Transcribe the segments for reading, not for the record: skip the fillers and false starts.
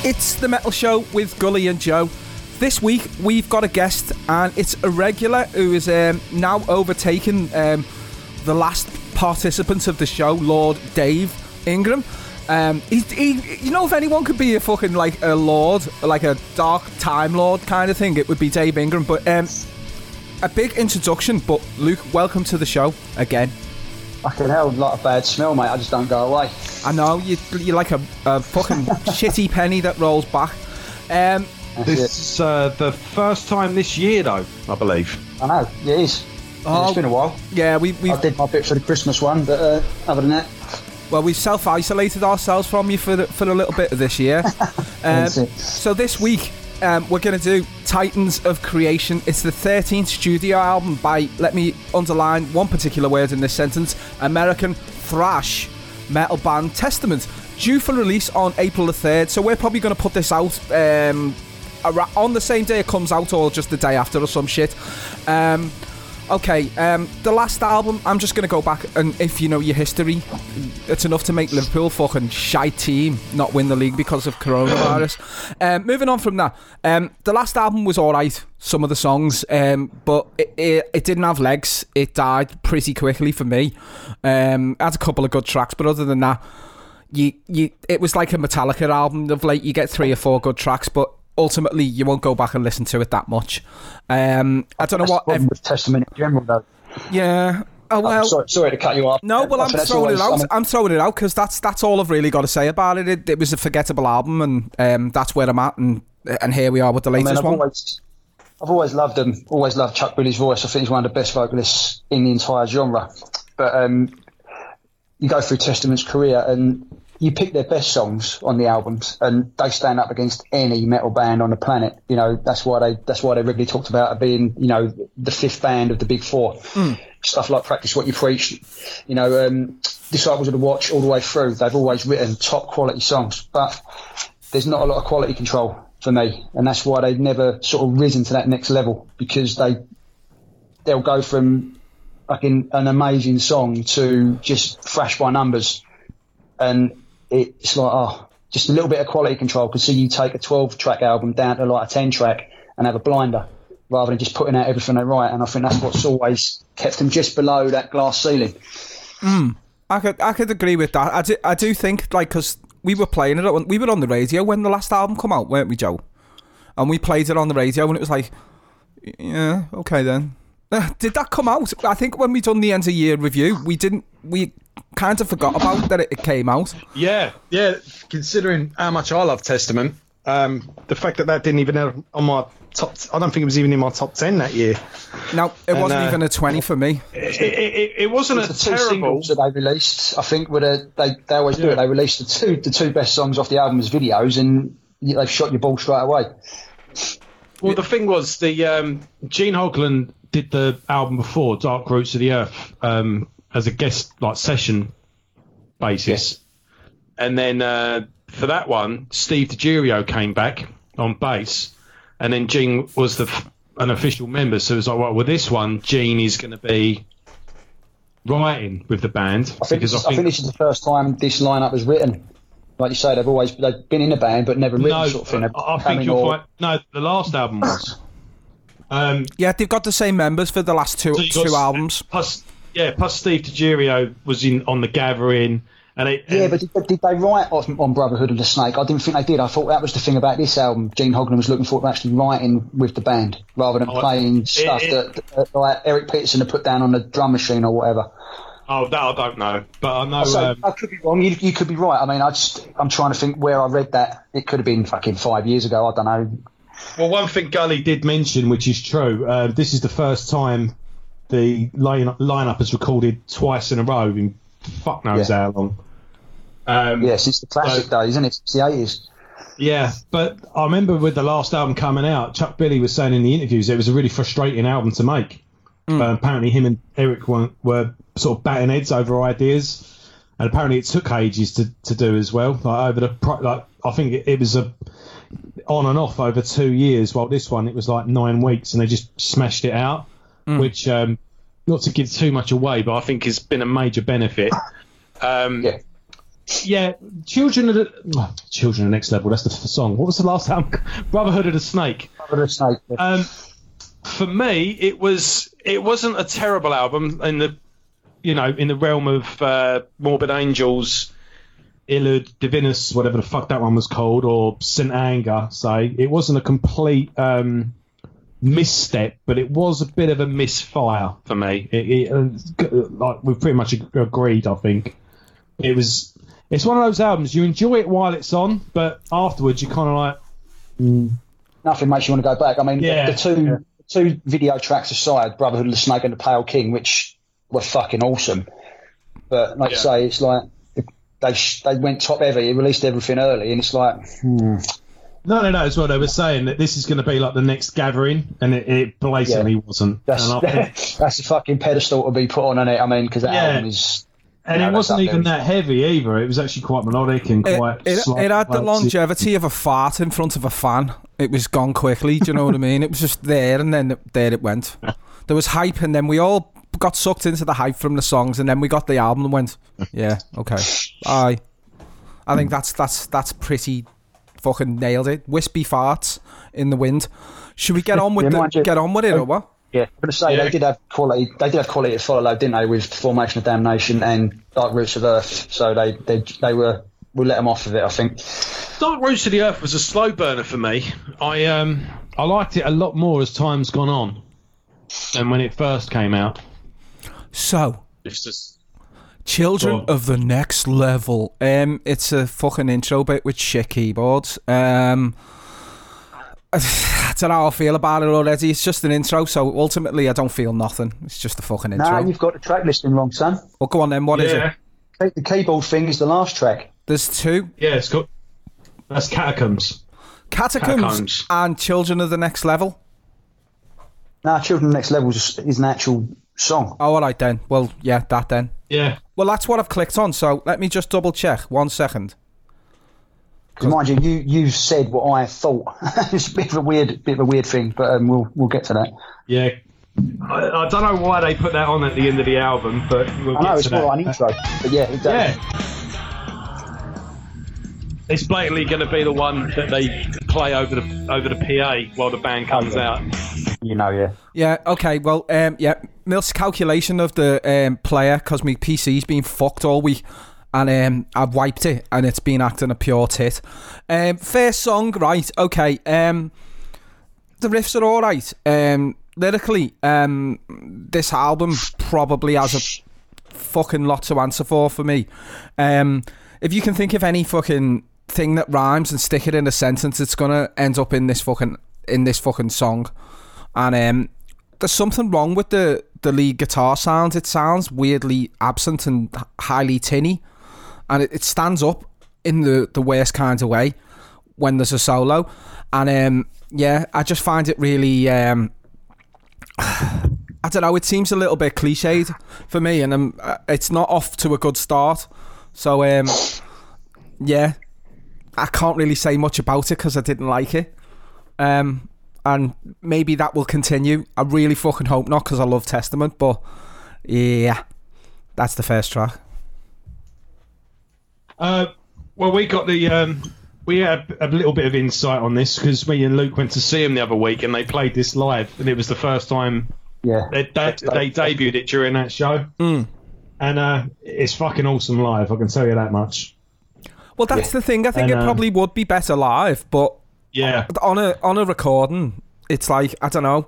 It's the Metal Show with Gully and Joe. This week we've got a guest, and it's a regular who is now overtaken the last participant of the show, Lord Dave Ingram. You know, if anyone could be a fucking like a lord, like a dark time lord kind of thing, it would be Dave Ingram. But a big introduction. But Luke, welcome to the show again. Fucking hell, like a bad smell, mate. I just don't go away. I know, you're like a fucking shitty penny that rolls back. This is the first time this year, though, I believe. I know, it is. It's been a while. Yeah, we I did my bit for the Christmas one, but other than that... Well, we self-isolated ourselves from you for a little bit of this year. So this week, we're going to do Titans of Creation. It's the 13th studio album by, let me underline one particular word in this sentence, American thrash metal band Testament, due for release on April the 3rd. So we're probably going to put this out on the same day it comes out, or just the day after or some shit. The last album, I'm just going to go back, and if you know your history, it's enough to make Liverpool fucking shite team not win the league because of coronavirus. Moving on from that, the last album was alright, some of the songs, but it didn't have legs. It died pretty quickly for me. Had a couple of good tracks, but other than that, it was like a Metallica album of late. You get 3 or 4 good tracks, but ultimately you won't go back and listen to it that much. I don't know what with Testament in general, though. Yeah. Oh well. Sorry to cut you off. No, well, I'm throwing it out. I'm throwing it out because that's all I've really got to say about it. It was a forgettable album, and that's where I'm at, and here we are with the latest one. I've always loved him. Always loved Chuck Billy's voice. I think he's one of the best vocalists in the entire genre. But you go through Testament's career and you pick their best songs on the albums, and they stand up against any metal band on the planet. You know, that's why they regularly talked about it being, you know, the 5th band of the big 4. Stuff like Practice What You Preach, you know, Disciples of the Watch, all the way through. They've always written top quality songs, but there's not a lot of quality control for me, and that's why they've never sort of risen to that next level, because they'll go from fucking an amazing song to just thrash by numbers, and it's like, just a little bit of quality control could see you take a 12-track album down to like a 10-track and have a blinder, rather than just putting out everything they write. And I think that's what's always kept them just below that glass ceiling. I could agree with that. I do think, like, because we were playing it, we were on the radio when the last album come out, weren't we, Joe? And we played it on the radio, and it was like, yeah, okay then. Did that come out? I think when we done the end of year review, we kind of forgot about that it came out. Yeah. Considering how much I love Testament, the fact that didn't even have on my top, I don't think it was even in my top 10 that year. No, it wasn't even a 20 for me. It wasn't a terrible. Singles that they released, I think, they always do it. They released the two best songs off the album as videos, and they've shot your ball straight away. Well, the thing was, the Gene Hoglan did the album before, Dark Roots of the Earth, as a guest like session basis, and then for that one, Steve DiGiorgio came back on bass, and then Gene was an official member. So it was like, well, with this one, Gene is going to be writing with the band. I think this is the first time this lineup was written. Like you say, they've been in a band but never written sort of thing. I think you'll find the last album was. Yeah, they've got the same members for the last two albums. Plus Steve DiGiorgio was on The Gathering. But did they write on Brotherhood of the Snake? I didn't think they did. I thought that was the thing about this album. Gene Hoglan was looking forward to actually writing with the band rather than playing stuff that like Eric Peterson had put down on the drum machine or whatever. Oh, that I don't know, but I know. I could be wrong. You could be right. I mean, I'm trying to think where I read that. It could have been fucking 5 years ago. I don't know. Well, one thing Gully did mention, which is true, this is the first time the lineup has recorded twice in a row in fuck knows how long. Since the classic days, isn't it? It's the 80s. Yeah, but I remember with the last album coming out, Chuck Billy was saying in the interviews it was a really frustrating album to make. Apparently him and Eric were sort of batting heads over ideas, and apparently it took ages to do as well. I think it was on and off over 2 years, while this one it was like 9 weeks, and they just smashed it out, which not to give too much away, but I think has been a major benefit. Yeah, Children of the Next Level. That's the song. What was the last album? Brotherhood of the Snake. Brotherhood of the Snake. Yeah. For me, it wasn't a terrible album in the realm of Morbid Angels, Illud Divinus, whatever the fuck that one was called, or St. Anger. Say it wasn't a complete misstep, but it was a bit of a misfire for me. Like we've pretty much agreed. I think it's one of those albums you enjoy it while it's on, but afterwards you kind of like nothing makes you want to go back. I mean, the two video tracks aside, Brotherhood of the Snake and The Pale King, which were fucking awesome. But like I say, it's like they went top heavy, released everything early, and it's like... No, that's what they were saying, that this is going to be like the next Gathering, and it blatantly wasn't. That's a fucking pedestal to be put on it, I mean, because that album is... And it wasn't even that heavy either. It was actually quite melodic and quite... It had the longevity of a fart in front of a fan. It was gone quickly, do you know what I mean? It was just there, and then there it went. There was hype, and then we all got sucked into the hype from the songs, and then we got the album and went, yeah, okay. I think that's pretty fucking nailed it. Wispy farts in the wind. Should we get on with it, or what? Yeah, I'm going to say they did have quality. They did have quality to follow, didn't they? With Formation of Damnation and Dark Roots of Earth. So they were. We'll let them off of it, I think. Dark Roots of the Earth was a slow burner for me. I liked it a lot more as time's gone on than when it first came out. So, it's just Children of the Next Level. It's a fucking intro bit with shit keyboards. I don't know how I feel about it already. It's just an intro, so ultimately I don't feel nothing. It's just a fucking intro. Nah, you've got the track listing wrong, son. Well, go on then. What is it? The keyboard thing is the last track. There's two. Yeah, it's got... That's Catacombs. Catacombs and Children of the Next Level. Nah, Children of the Next Level is an actual song. Oh, all right then. Well, yeah, that then. Yeah. Well, that's what I've clicked on, so let me just double check. 1 second. Because mind you said what I thought. It's a bit of a weird thing, but we'll get to that. Yeah. I don't know why they put that on at the end of the album, but we'll get to it's more like an intro. But yeah, it does. Yeah. It's blatantly going to be the one that they play over the PA while the band comes out. You know, yeah. Yeah, okay, well, Milt's calculation of the player, because my PC's been fucked all week, and I've wiped it, and it's been acting a pure tit. First song, right, okay, the riffs are alright. Lyrically, this album probably has a fucking lot to answer for me. If you can think of any fucking thing that rhymes and stick it in a sentence, it's gonna end up in this fucking song. And there's something wrong with the lead guitar sound. It sounds weirdly absent and highly tinny, and it stands up in the worst kind of way when there's a solo. And I just find it really I don't know, it seems a little bit cliched for me, and it's not off to a good start. So I can't really say much about it because I didn't like it. And maybe that will continue. I really fucking hope not, because I love Testament. But yeah, that's the first track. Well, we got we had a little bit of insight on this because me and Luke went to see him the other week, and they played this live, and it was the first time they debuted it during that show. And it's fucking awesome live, I can tell you that much. Well, that's the thing. I think it probably would be better live, but on a recording, it's like, I don't know.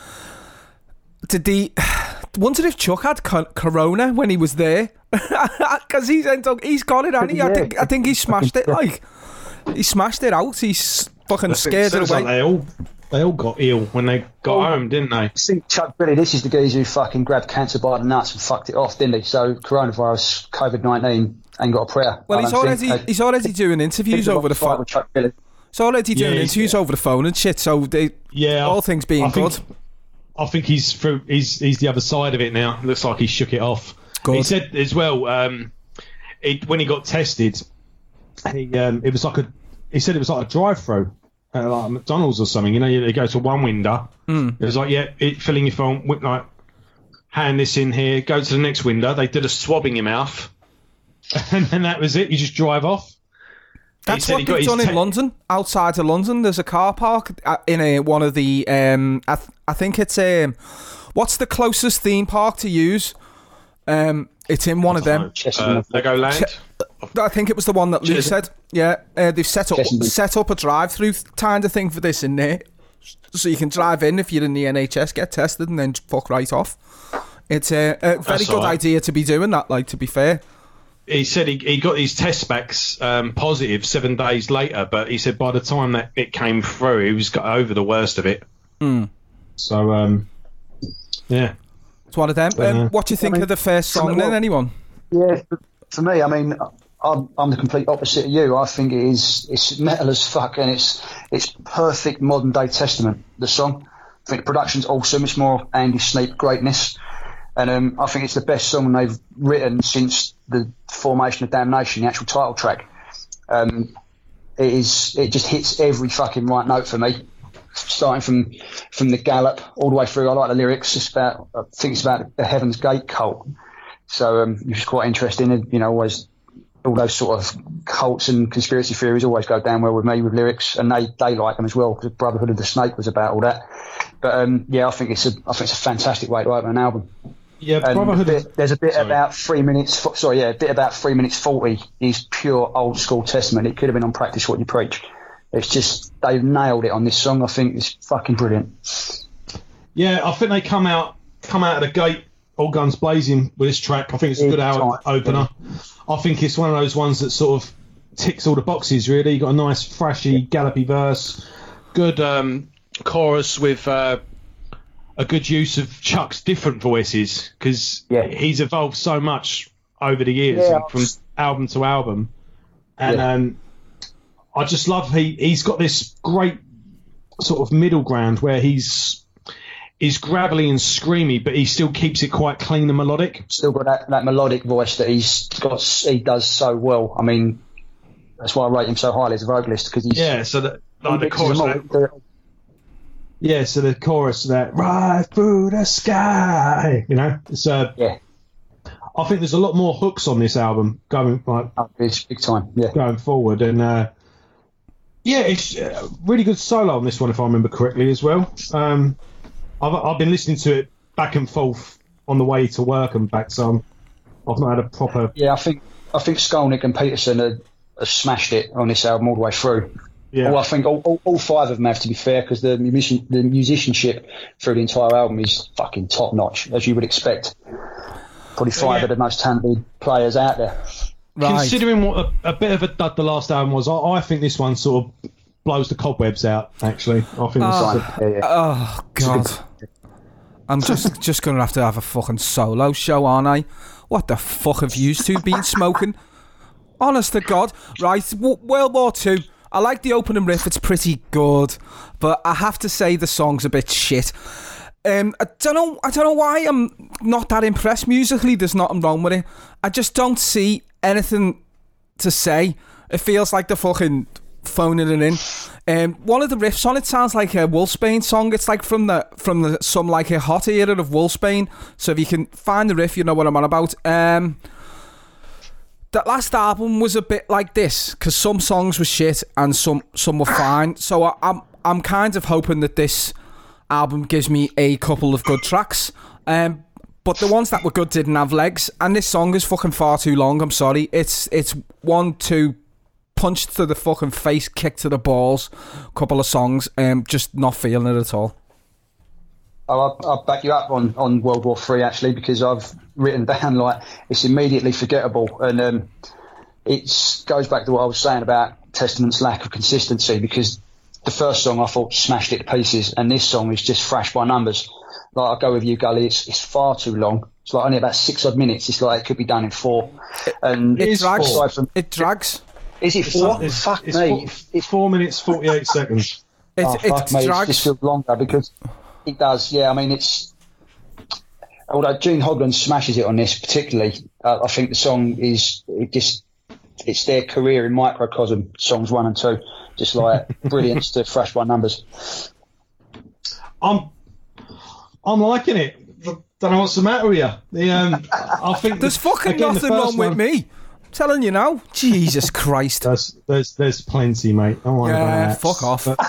Wondered if Chuck had corona when he was there, because he's got it, hasn't he? I think he smashed it. Like, he smashed it out. He's fucking scared it away. Like they all got ill when they got home, didn't they? I think Chuck Billy, this is the guys who fucking grabbed cancer by the nuts and fucked it off, didn't he? So coronavirus, COVID-19, ain't got a prayer. Well, he's already doing interviews over the phone. He's already doing interviews over the phone and shit. So all things being good. I think he's the other side of it now. Looks like he shook it off. Good. He said as well, when he got tested, he said it was like a drive-through. Like McDonald's or something, you know, you go to one window. It was like, fill in your phone, like, hand this in here, go to the next window. They did a swab in your mouth, and then that was it. You just drive off. That's what they've done in London. Outside of London, there's a car park in one of the. I think it's what's the closest theme park to use? It's in one of them. Legoland. I think it was the one that Lou said. Yeah, they've set up a drive-through kind of thing for this in there, so you can drive in if you're in the NHS, get tested, and then fuck right off. It's a very good idea to be doing that. Like, to be fair. He said he got his test backs positive 7 days later, but he said by the time that it came through, he was got over the worst of it. So, yeah. It's one of them. What do you think of the first song then, anyone? Yeah, for me, I mean, I'm the complete opposite of you. I think it's metal as fuck, and it's perfect modern day Testament, the song. I think the production's awesome. It's more Andy Sneap greatness. And I think it's the best song they've written since the formation of Damnation, the actual title track. It just hits every fucking right note for me, starting from the gallop all the way through. I like the lyrics. I think it's about the Heaven's Gate cult. So it's just quite interesting. You know, always all those sort of cults and conspiracy theories always go down well with me with lyrics, and they like them as well, because Brotherhood of the Snake was about all that. But yeah, I think it's a fantastic way to open an album. Yeah, there's a bit about 3 minutes. A bit about 3 minutes 40 is pure old school Testament. It could have been on Practice What You Preach. It's just they've nailed it on this song. I think it's fucking brilliant. Yeah, I think they come out of the gate all guns blazing with this track. I think it's a good opener. I think it's one of those ones that sort of ticks all the boxes. Really, you got a nice thrashy, gallopy verse, good chorus with. A good use of Chuck's different voices, because he's evolved so much over the years from album to album, and I just love he's got this great sort of middle ground where he's gravelly and screamy, but he still keeps it quite clean and melodic. Still got that melodic voice that he does so well. I mean, that's why I rate him so highly as a vocalist, because he's the chorus. Yeah, so the chorus, that right through the sky, you know, it's I think there's a lot more hooks on this album going it's big time, going forward, and it's a really good solo on this one, if I remember correctly as well. I've been listening to it back and forth on the way to work and back, so I've not had a proper. Yeah, I think Skolnick and Peterson have smashed it on this album all the way through. Yeah. Well, I think all five of them have, to be fair, because the musicianship through the entire album is fucking top notch, as you would expect. Probably five of the most talented players out there. Right. Considering what a bit of a dud the last album was, I think this one sort of blows the cobwebs out. Actually, I think. Oh God! I'm just gonna have a fucking solo show, aren't I? What the fuck have you two been smoking? Honest to God, right? World War II. I like the opening riff, it's pretty good, but I have to say the song's a bit shit. I don't know why I'm not that impressed musically. There's nothing wrong with it. I just don't see anything to say. It feels like they're fucking phoning it in. One of the riffs on it sounds like a Wolfsbane song. It's like from some like a hot era of Wolfsbane. So if you can find the riff, you know what I'm on about. That last album was a bit like this, because some songs were shit and some were fine. So I'm kind of hoping that this album gives me a couple of good tracks. But the ones that were good didn't have legs, and this song is fucking far too long. I'm sorry. It's 1-2 punch to the fucking face, kick to the balls, couple of songs. Just not feeling it at all. I'll back you up on World War III, actually, because I've written down like it's immediately forgettable, and it goes back to what I was saying about Testament's lack of consistency, because the first song I thought smashed it to pieces, and this song is just thrash by numbers. Like, I'll go with you, Gully, it's far too long. It's like only about 6 odd minutes. It's like it could be done in 4. And it drags. Is it 4? Fuck me. It's 4 minutes 48 seconds. It drags. It just feels longer because it does. Yeah, I mean, although Gene Hoglan smashes it on this particularly, I think the song it's their career in microcosm, songs 1 and 2, just like brilliance to thrash by numbers. I'm liking it. Don't know what's the matter with you. I think there's fucking nothing wrong with me. Telling you now. Jesus Christ. There's plenty, mate. Don't worry about that. Fuck off. But,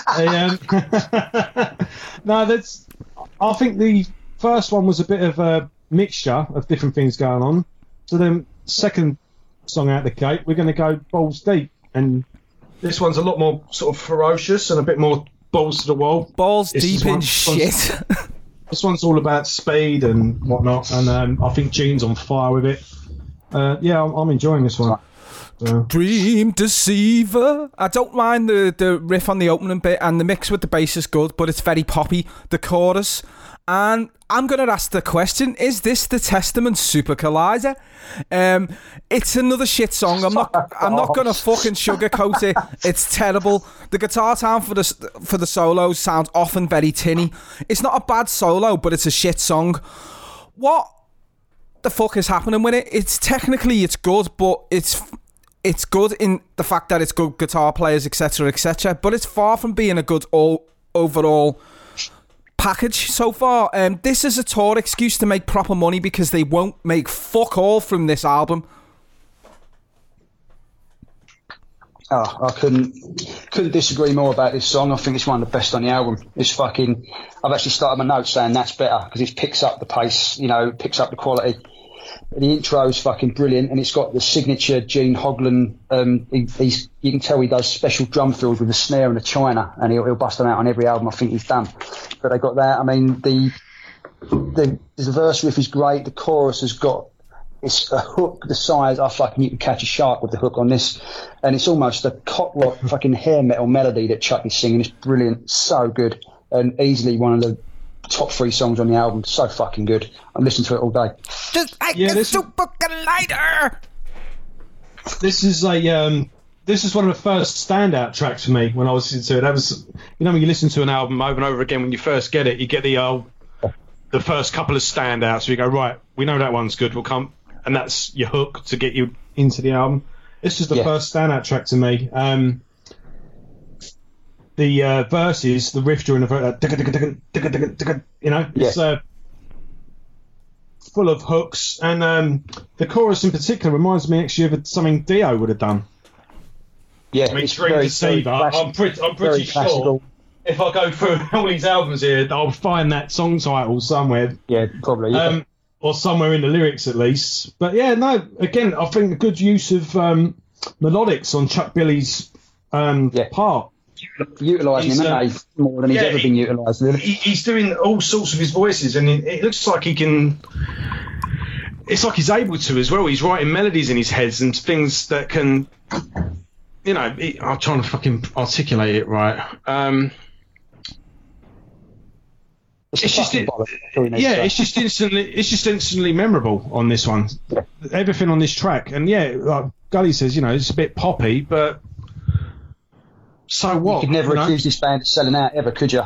no, I think the first one was a bit of a mixture of different things going on. So then, second song out the gate, we're going to go balls deep, and this one's a lot more sort of ferocious and a bit more balls to the wall. Balls deep in shit. This one's all about speed and whatnot, and I think Gene's on fire with it. I'm enjoying this one. Dream Deceiver. I don't mind the riff on the opening bit, and the mix with the bass is good, but it's very poppy, the chorus. And I'm going to ask the question, is this the Testament Super Collider? It's another shit song. I'm not going to fucking sugarcoat it. It's terrible. The guitar tone for the solos sounds often very tinny. It's not a bad solo, but it's a shit song. What the fuck is happening with it? It's technically good, but it's good in the fact that it's good guitar players, etc., etc. But it's far from being a good overall package so far. This is a tour excuse to make proper money because they won't make fuck all from this album. I couldn't disagree more about this song. I think it's one of the best on the album. I've actually started my notes saying that's better because it picks up the pace, picks up the quality. The intro is fucking brilliant, and it's got the signature Gene Hoglan. You can tell he does special drum fills with the snare and the china, and he'll bust them out on every album I think he's done. But they got that. I mean, the verse riff is great. The chorus has got it's a hook the size you can catch a shark with the hook on this, and it's almost a cock rock fucking hair metal melody that Chuck is singing. It's brilliant, so good, and easily one of the top 3 songs on the album. So fucking good. I'm listening to it all day. Just like a Super Collider. This is one of the first standout tracks for me when I was listening to it. That was, when you listen to an album over and over again, when you first get it, you get the first couple of standouts. So you go, right, we know that one's good. We'll come, and that's your hook to get you into the album. This is the first standout track to me. The verses, the riff during the verse, it's full of hooks, and the chorus in particular reminds me actually of something Dio would have done. Yeah, I mean, Dream Deceiver. I'm pretty sure if I go through all these albums here, I'll find that song title somewhere. Yeah, probably. Yeah. Or somewhere in the lyrics at least. But yeah, no. Again, I think a good use of melodics on Chuck Billy's part. Utilising him more than he's ever been utilised. Really. He's doing all sorts of his voices, and it looks like he can. It's like he's able to as well. He's writing melodies in his head and things that can. I'm trying to fucking articulate it right. It's just instantly memorable on this one. Everything on this track, and like Gully says, it's a bit poppy, but. So what? You could never accuse this band of selling out ever, could you?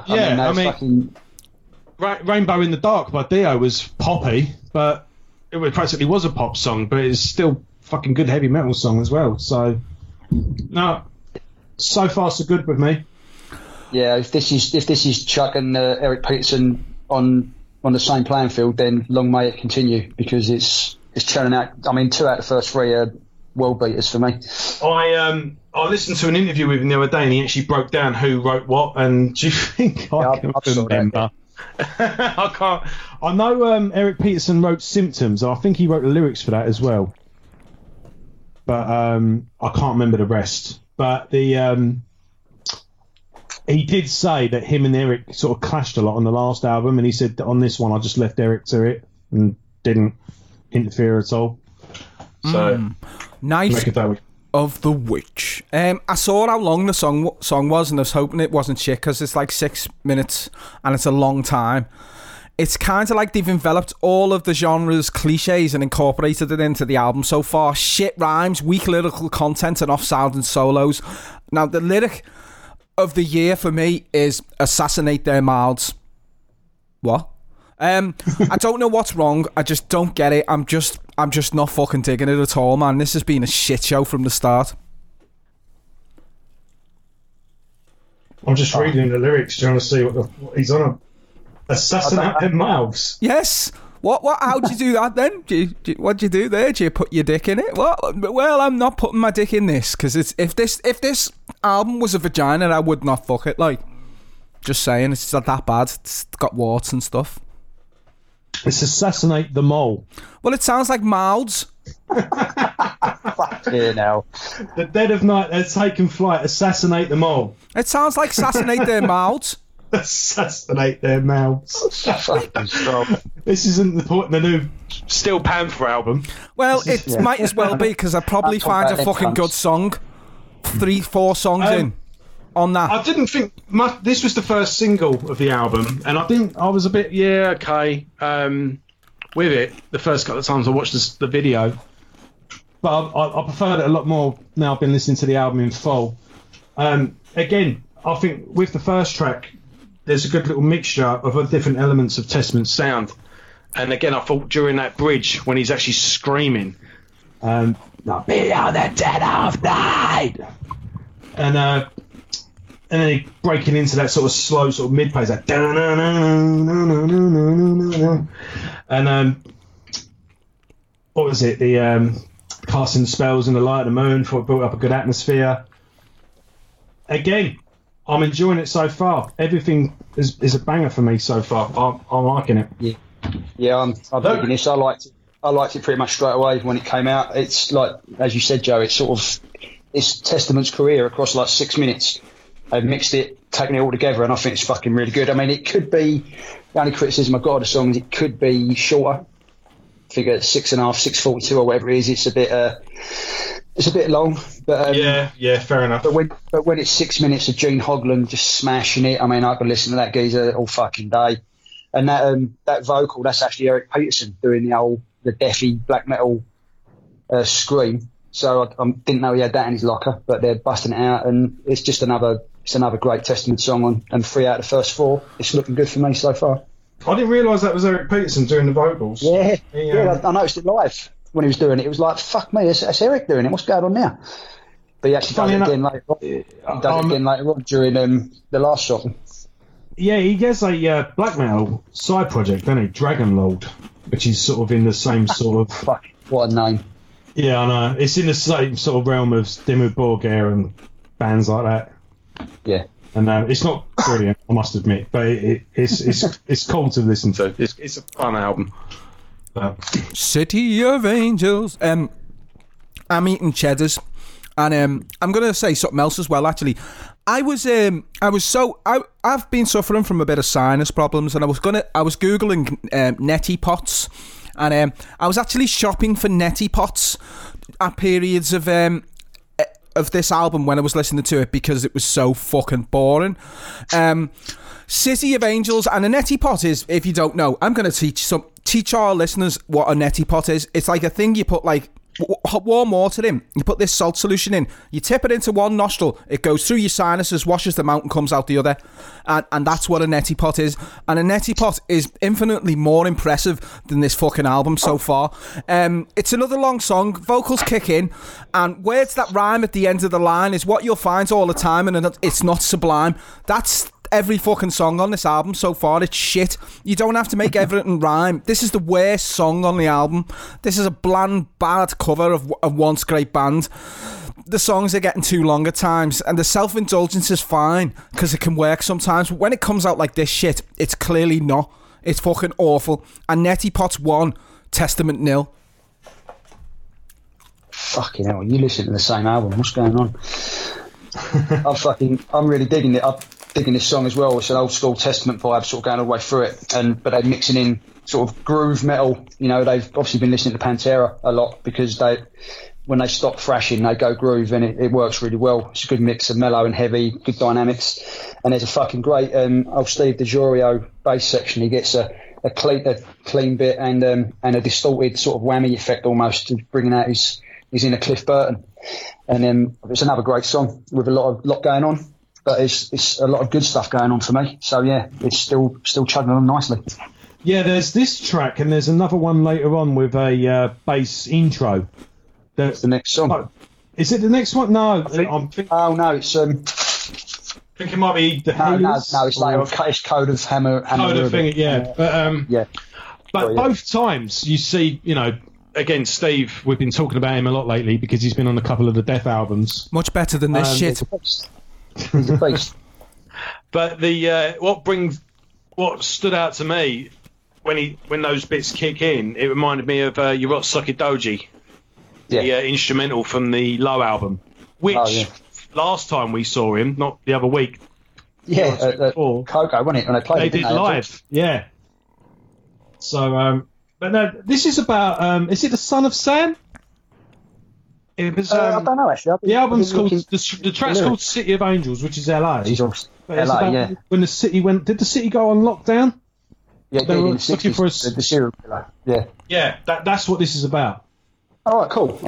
Rainbow in the Dark by Dio was poppy, but it practically was a pop song, but it's still fucking good heavy metal song as well. So, no, so far so good with me. Yeah, if this is Chuck and Eric Peterson on the same playing field, then long may it continue because it's churning out. I mean, 2 out of the first 3 are world beaters for me. I listened to an interview with him the other day, and he actually broke down who wrote what. And do you think I can remember? I can't. I know Eric Peterson wrote Symptoms. I think he wrote the lyrics for that as well. But I can't remember the rest. But he did say that him and Eric sort of clashed a lot on the last album, and he said that on this one I just left Eric to it and didn't interfere at all. So nice. Of the Witch. I saw how long the song was, and I was hoping it wasn't shit because it's like 6 minutes and it's a long time. It's kind of like they've enveloped all of the genre's cliches and incorporated it into the album so far. Shit rhymes, weak lyrical content, and off-sounding solos. Now, the lyric of the year for me is "Assassinate Their Mouths." What? I don't know what's wrong. I just don't get it. I'm just not fucking digging it at all, man. This has been a shit show from the start. I'm just reading the lyrics trying to see what he's on. Assassinate their mouths. Yes. What? How'd you do that then? What'd you do there? Did you put your dick in it? What? Well, I'm not putting my dick in this because if this album was a vagina, I would not fuck it. Like, just saying, it's not that bad. It's got warts and stuff. It's Assassinate the Mole. Well, it sounds like mouths. Yeah, now. The dead of night has taken flight. Assassinate the Mole. It sounds like assassinate their mouths. Assassinate their mouths. This isn't the new Steel Panther album. Well, it might as well be because I probably find a fucking good song. 3-4 songs in on that. I didn't think this was the first single of the album, and I was a bit okay with it the first couple of times I watched the video, but I preferred it a lot more now I've been listening to the album in full. Again, I think with the first track there's a good little mixture of different elements of Testament's sound, and again I thought during that bridge when he's actually screaming "Not be on the dead of night," and then he breaking into that sort of slow sort of mid pace, like and what was it? The casting spells in the light of the moon for it built up a good atmosphere. Again, I'm enjoying it so far. Everything is a banger for me so far. I'm liking it. Yeah, I'm digging this. I liked it pretty much straight away when it came out. It's like, as you said, Joe, it's Testament's career across like 6 minutes. They've mixed it, taken it all together, and I think it's fucking really good. I mean, it could be, the only criticism I've got of the song is it could be shorter. I think at 6.5, 6:42 or whatever it is, it's a bit long. But yeah, fair enough. But when it's 6 minutes of Gene Hoglan just smashing it, I mean, I could listen to that geezer all fucking day. And that vocal, that's actually Eric Peterson doing the deafy black metal scream. So I didn't know he had that in his locker, but they're busting it out, and it's just another great Testament song, and 3 out of the first 4. It's looking good for me so far. I didn't realise that was Eric Peterson doing the vocals. Yeah, I noticed it live when he was doing it. It was like, fuck me, that's Eric doing it. What's going on now? But he actually does it again later on. He does it again later on during the last song. Yeah, he has a black metal side project, doesn't he? Dragon Lord, which is sort of in the same sort of... Fuck, what a name. Yeah, I know. It's in the same sort of realm of Dimmu Borgir and bands like that. Yeah. And it's not brilliant, I must admit, but it's cool to listen to. It's a fun album. City of Angels. I'm eating cheddars, and I'm gonna say something else as well. Actually, I've been suffering from a bit of sinus problems, and I was googling neti pots, and I was actually shopping for neti pots at periods of this album when I was listening to it because it was so fucking boring. City of Angels, and a neti pot is, if you don't know, I'm going to teach our listeners what a neti pot is. It's like a thing you put like warm water in, you put this salt solution in, you tip it into one nostril, it goes through your sinuses, washes them out and comes out the other, and that's what a neti pot is. And a neti pot is infinitely more impressive than this fucking album so far. It's another long song, vocals kick in, and words that rhyme at the end of the line is what you'll find all the time, and it's not sublime. That's every fucking song on this album so far. It's shit. You don't have to make everything rhyme. This is the worst song on the album. This is a bland, bad cover of a once great band. The songs are getting too long at times, and the self-indulgence is fine because it can work sometimes, but when it comes out like this shit, it's clearly not. It's fucking awful. And Neti Pot's 1, Testament 0. Fucking hell, you listen to the same album. What's going on? I'm really digging it. I'm digging this song as well. It's an old school Testament vibe, sort of going all the way through it, but they're mixing in sort of groove metal. You know, they've obviously been listening to Pantera a lot because when they stop thrashing, they go groove, and it works really well. It's a good mix of mellow and heavy, good dynamics, and there's a fucking great old Steve DiGiorgio bass section. He gets a clean bit and a distorted sort of whammy effect almost, bringing out his inner Cliff Burton. And it's another great song with a lot going on, but it's a lot of good stuff going on for me. So yeah, it's still chugging on nicely. Yeah, there's this track and there's another one later on with a bass intro. That's the next song. Oh, is it the next one? No, oh no, it's I think it might be the no, it's later. It's Code of Hammer. Code of thing, yeah. But yeah. But both times you see, again, Steve, we've been talking about him a lot lately because he's been on a couple of the Death albums. Much better than this shit. He's a beast. But what stood out to me when those bits kick in, it reminded me of Yorotsuki Doji, the instrumental from the Low album, which last time we saw him, not the other week. Yeah, Coco, wasn't it? When they played they did live, yeah. So, but no, this is about. Is it the Son of Sam? It was. I don't know actually. The album's called the track's called City of Angels, which is LA. LA, When the city went, did the city go on lockdown? Yeah, they were looking for the serial killer. Yeah. Yeah, that's what this is about. All right, cool.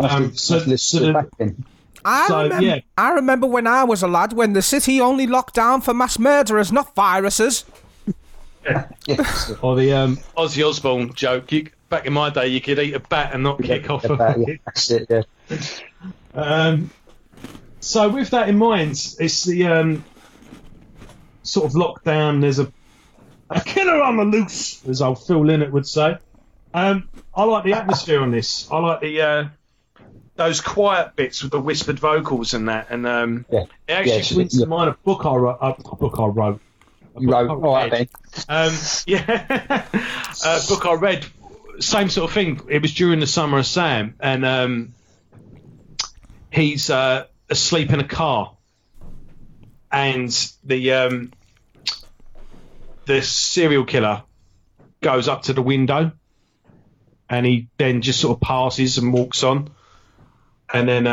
I remember when I was a lad when the city only locked down for mass murderers, not viruses. Or the Ozzy Osbourne joke. Back in my day, you could eat a bat and not kick off a bat. Yeah. That's it, yeah. So with that in mind, it's the sort of lockdown. There's a killer on the loose, as old Phil Lynott would say. I like the atmosphere on this. I like the those quiet bits with the whispered vocals and that. And it actually brings to mind a book I wrote. Book I read. Same sort of thing. It was during the Summer of Sam, and he's asleep in a car, and the serial killer goes up to the window, and he then just sort of passes and walks on, and then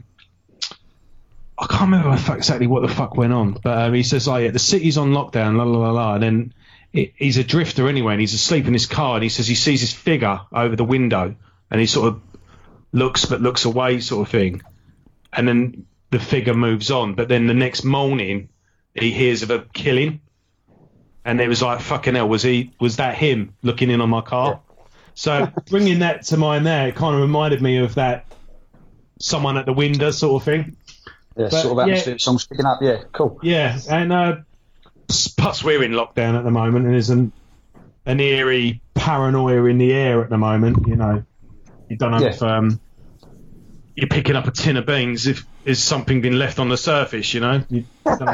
I can't remember exactly what the fuck went on, but he says, "Oh yeah, the city's on lockdown, la la la la," and then he's a drifter anyway, and he's asleep in his car, and he says he sees his figure over the window, and he sort of looks away, sort of thing, and then the figure moves on, but then the next morning he hears of a killing, and it was like, fucking hell, was that him looking in on my car? Yeah. So bringing that to mind there, it kind of reminded me of that someone at the window sort of thing. Yeah, but, sort of atmosphere songs picking up, yeah, cool. Yeah, and plus we're in lockdown at the moment, and there's an eerie paranoia in the air at the moment. You don't know if you're picking up a tin of beans, if there's something been left on the surface. You fucking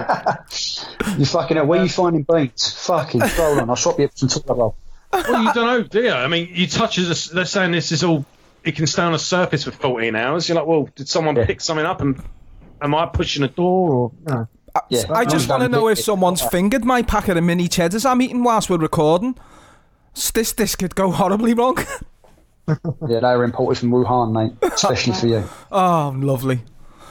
hell, where are you finding beans? Fucking roll on, I'll swap you up some toilet roll. Well, you don't know, do you? I mean, you touch it, they're saying this is all, it can stay on the surface for 14 hours. You're like, well, did someone pick something up, and am I pushing a door, or no? I just want to know if someone's fingered my packet of mini cheddars I'm eating whilst we're recording. This could go horribly wrong. Yeah, they were imported from Wuhan, mate, especially for you. Oh, lovely.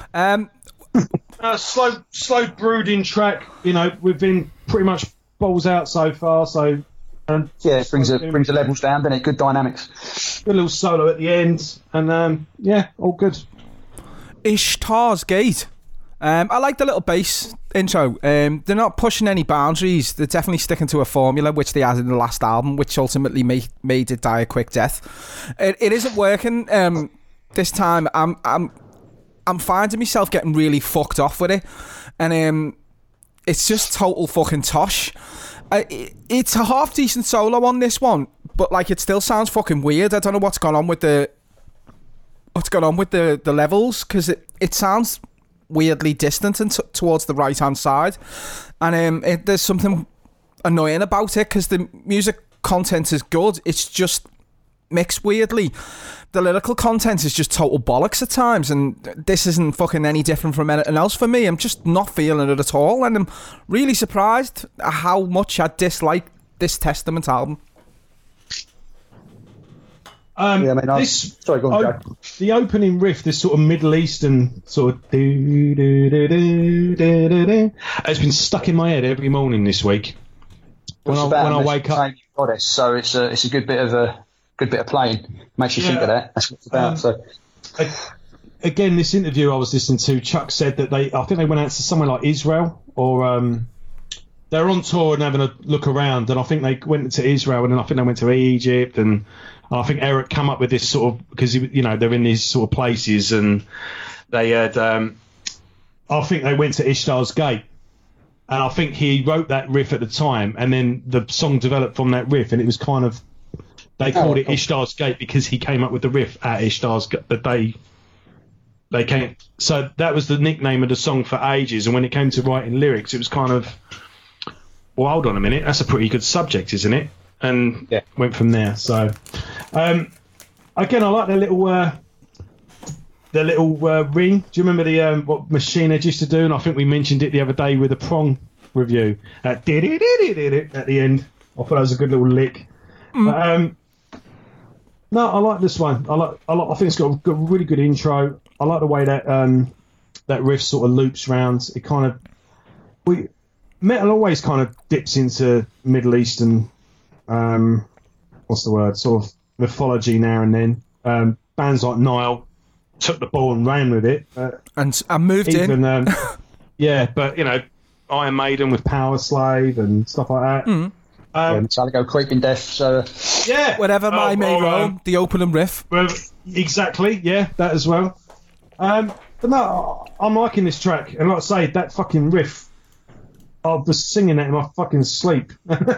Slow brooding track. We've been pretty much balls out so far. So it brings the levels down, doesn't it? Good dynamics. Good little solo at the end, and all good. Ishtar's Gate. I like the little bass intro. They're not pushing any boundaries. They're definitely sticking to a formula which they had in the last album, which ultimately made it die a quick death. It isn't working this time. I'm finding myself getting really fucked off with it, and it's just total fucking tosh. It's a half decent solo on this one, but it still sounds fucking weird. I don't know what's going on with the levels, because it sounds weirdly distant and towards the right hand side, and there's something annoying about it because the music content is good, it's just mixed weirdly. The lyrical content is just total bollocks at times, and this isn't fucking any different from anything else for me. I'm just not feeling it at all, and I'm really surprised at how much I dislike this Testament album. Sorry, go on, Joe. The opening riff, this sort of Middle Eastern sort of it's been stuck in my head every morning this week when I wake up. Goddess, so it's a good bit of playing. Makes you think of that. That's what it's about. So again, this interview I was listening to, Chuck said that I think they went out to somewhere like Israel, or they were on tour and having a look around, and I think they went to Israel, and then I think they went to Egypt, and I think Eric come up with this sort of, because they're in these sort of places, and they had I think they went to Ishtar's Gate, and I think he wrote that riff at the time, and then the song developed from that riff, and it was kind of They called it Ishtar's Gate because he came up with the riff at Ishtar's Gate the day they came. So that was the nickname of the song for ages. And when it came to writing lyrics, it was kind of, well, hold on a minute, that's a pretty good subject, isn't it? And went from there. So, again, I like the little ring. Do you remember the what Machine Head used to do? And I think we mentioned it the other day with a Prong review. At the end. I thought that was a good little lick. But, no, I like this one. I think it's got a really good intro. I like the way that that riff sort of loops round. It kind of metal always kind of dips into Middle Eastern what's the word? Sort of mythology now and then. Bands like Nile took the ball and ran with it, and moved in. Yeah, but Iron Maiden with Power Slave and stuff like that. Metallica, Creeping Death. So whatever my may roam, the opening riff. Well, exactly, yeah, that as well. But no, I'm liking this track, and like I say, that fucking riff, I was singing that in my fucking sleep.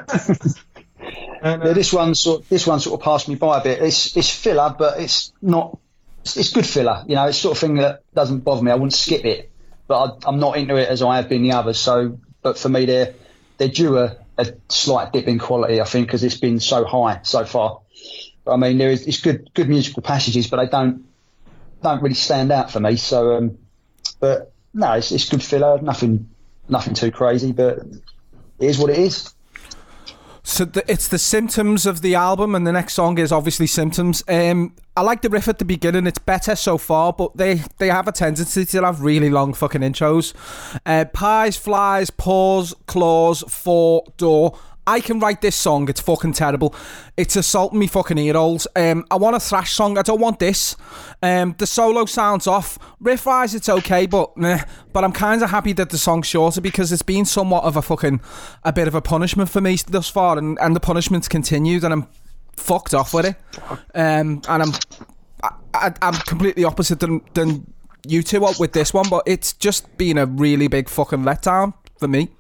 And, this one sort of passed me by a bit. It's filler, but it's not. It's good filler. It's sort of thing that doesn't bother me. I wouldn't skip it, but I'm not into it as I have been the others. So, but for me, they're due a slight dip in quality, I think, because it's been so high so far. But, I mean, it's good musical passages, but they don't really stand out for me. So, but no, it's good filler. Nothing too crazy, but it is what it is. So it's the Symptoms of the album, and the next song is obviously Symptoms. I like the riff at the beginning. It's better so far, but they have a tendency to have really long fucking intros. Pies, flies, paws, claws, 4-door. I can write this song. It's fucking terrible. It's assaulting me fucking ear holes. I want a thrash song. I don't want this. The solo sounds off. Riff-wise, it's okay, but I'm kind of happy that the song's shorter because it's been somewhat of a bit of a punishment for me thus far, and the punishment's continued, and I'm fucked off with it. And I'm completely opposite than you two are with this one, but it's just been a really big fucking letdown for me.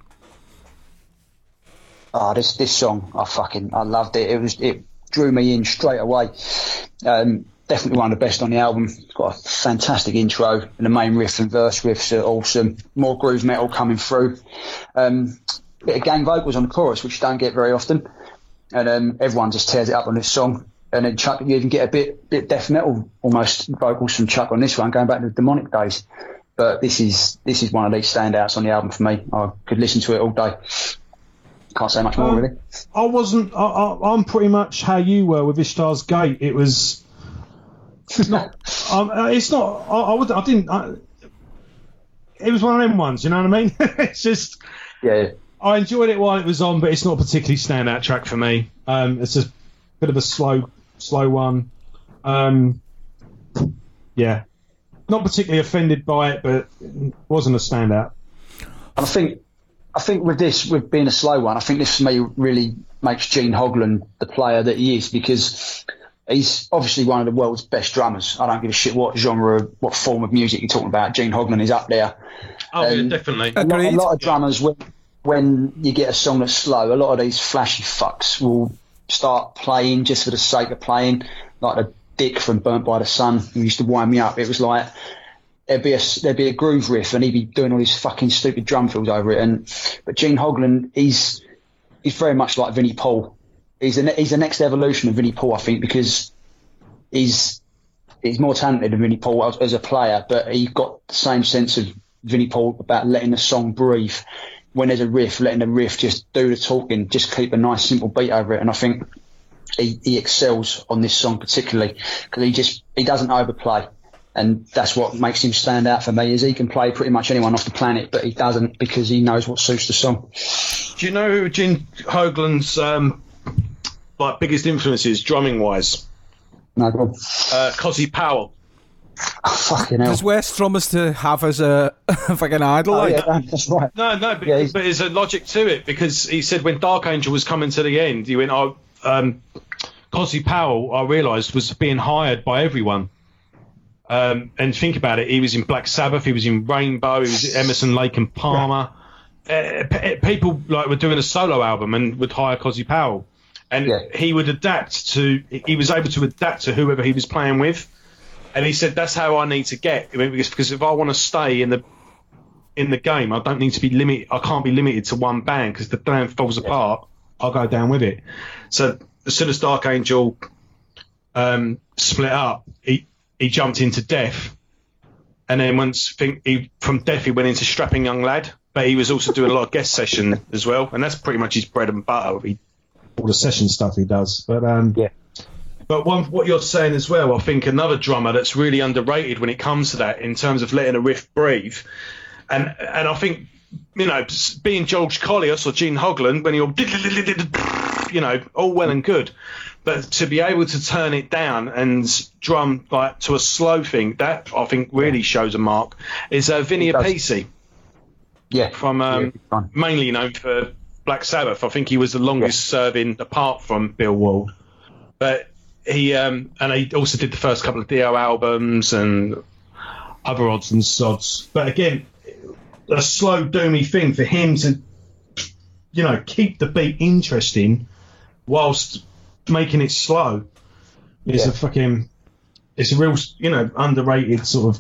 Oh, this song, I loved it. It drew me in straight away. Definitely one of the best on the album. It's got a fantastic intro, and the main riff and verse riffs are awesome. More groove metal coming through. Bit of gang vocals on the chorus, which you don't get very often. And everyone just tears it up on this song. And then Chuck, you even get a bit death metal almost vocals from Chuck on this one, going back to the Demonic days. But this is one of these standouts on the album for me. I could listen to it all day. Can't say much more, really. I'm pretty much how you were with Ishtar's Gate. It was not. It's not. I didn't. It was one of them ones. You know what I mean? It's just. Yeah. I enjoyed it while it was on, but it's not a particularly standout track for me. It's just a bit of a slow one. Yeah. Not particularly offended by it, but it wasn't a standout. I think with being a slow one, I think this for me really makes Gene Hoglan the player that he is, because he's obviously one of the world's best drummers. I don't give a shit what genre, what form of music you're talking about. Gene Hoglan is up there. Oh, yeah, definitely. A lot of drummers, when you get a song that's slow, a lot of these flashy fucks will start playing just for the sake of playing, like the Dick from Burnt by the Sun, who used to wind me up. It was like there'd be a groove riff, and he'd be doing all these fucking stupid drum fills over it. But Gene Hoglan, he's very much like Vinnie Paul. He's the next evolution of Vinnie Paul, I think, because he's more talented than Vinnie Paul as a player, but he got the same sense of Vinnie Paul about letting the song breathe. When there's a riff, letting the riff just do the talking, just keep a nice simple beat over it. And I think he excels on this song particularly, because he doesn't overplay. And that's what makes him stand out for me, is he can play pretty much anyone off the planet, but he doesn't, because he knows what suits the song. Do you know who Gene Hoglan's biggest influence is, drumming wise? No, go on. Cosy Powell. Oh, fucking hell. There's worse drummers to have as a fucking idol. Yeah, that's right. No, but there's a logic to it, because he said when Dark Angel was coming to the end, he went, Cosy Powell, I realised, was being hired by everyone. And think about it, he was in Black Sabbath, he was in Rainbow, he was at Emerson, Lake and Palmer. People were doing a solo album and would hire Cosy Powell. And he would he was able to adapt to whoever he was playing with. And he said, that's how I need to get. Because if I want to stay in the game, I don't need to be limited. I can't be limited to one band, because the band falls apart, I'll go down with it. So as soon as Dark Angel split up, he jumped into Death. And then from Death, he went into Strapping Young Lad. But he was also doing a lot of guest session as well. And that's pretty much his bread and butter. All the session stuff he does. But But what you're saying as well, I think another drummer that's really underrated when it comes to that, in terms of letting a riff breathe, and I think, you know, being George Collius or Gene Hoglan, when you're, you know, all well and good, but to be able to turn it down and drum like to a slow thing, that I think really shows a mark. Is Vinny Appice, from mainly known for Black Sabbath. I think he was the longest serving apart from Bill Ward, but. He and he also did the first couple of Dio albums and other odds and sods. But again, a slow, doomy thing for him to, you know, keep the beat interesting whilst making it slow is it's a real, you know, underrated sort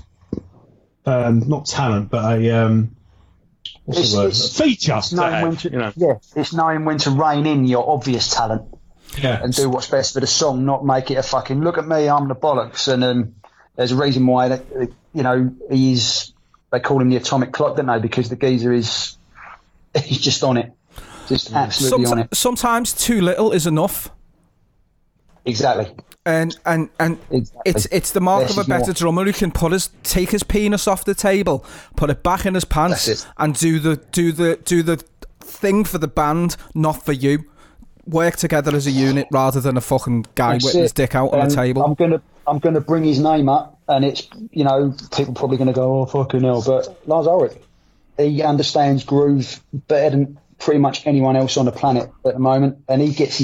of not talent, but a what's the word? Feature. It's knowing when to rein in your obvious talent. And do what's best for the song, not make it a fucking look at me, I'm the bollocks. And there's a reason why that, you know, they call him the atomic clock, don't they? Because the geezer he's just on it, just absolutely on it. Sometimes too little is enough. Exactly. And exactly. It's the mark of a better drummer who can take his penis off the table, put it back in his pants, and do the thing for the band, not for you. Work together as a unit rather than a fucking guy with his dick out on a table. I'm gonna bring his name up, and it's, you know, people probably gonna go, oh fucking hell, but Lars Ulrich, he understands groove better than pretty much anyone else on the planet at the moment, and he gets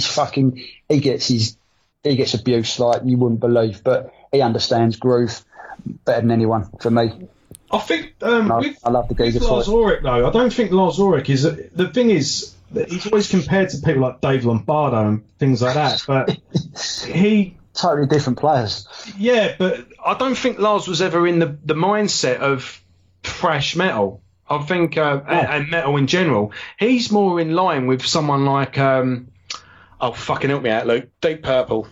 abuse like you wouldn't believe, but he understands groove better than anyone for me. I think I love the geezer. Lars Ulrich though, I don't think Lars Ulrich is the thing is. He's always compared to people like Dave Lombardo and things like that, but he... Totally different players. Yeah, but I don't think Lars was ever in the mindset of thrash metal. I think, and metal in general. He's more in line with someone like, oh, fucking help me out, Luke, Deep Purple.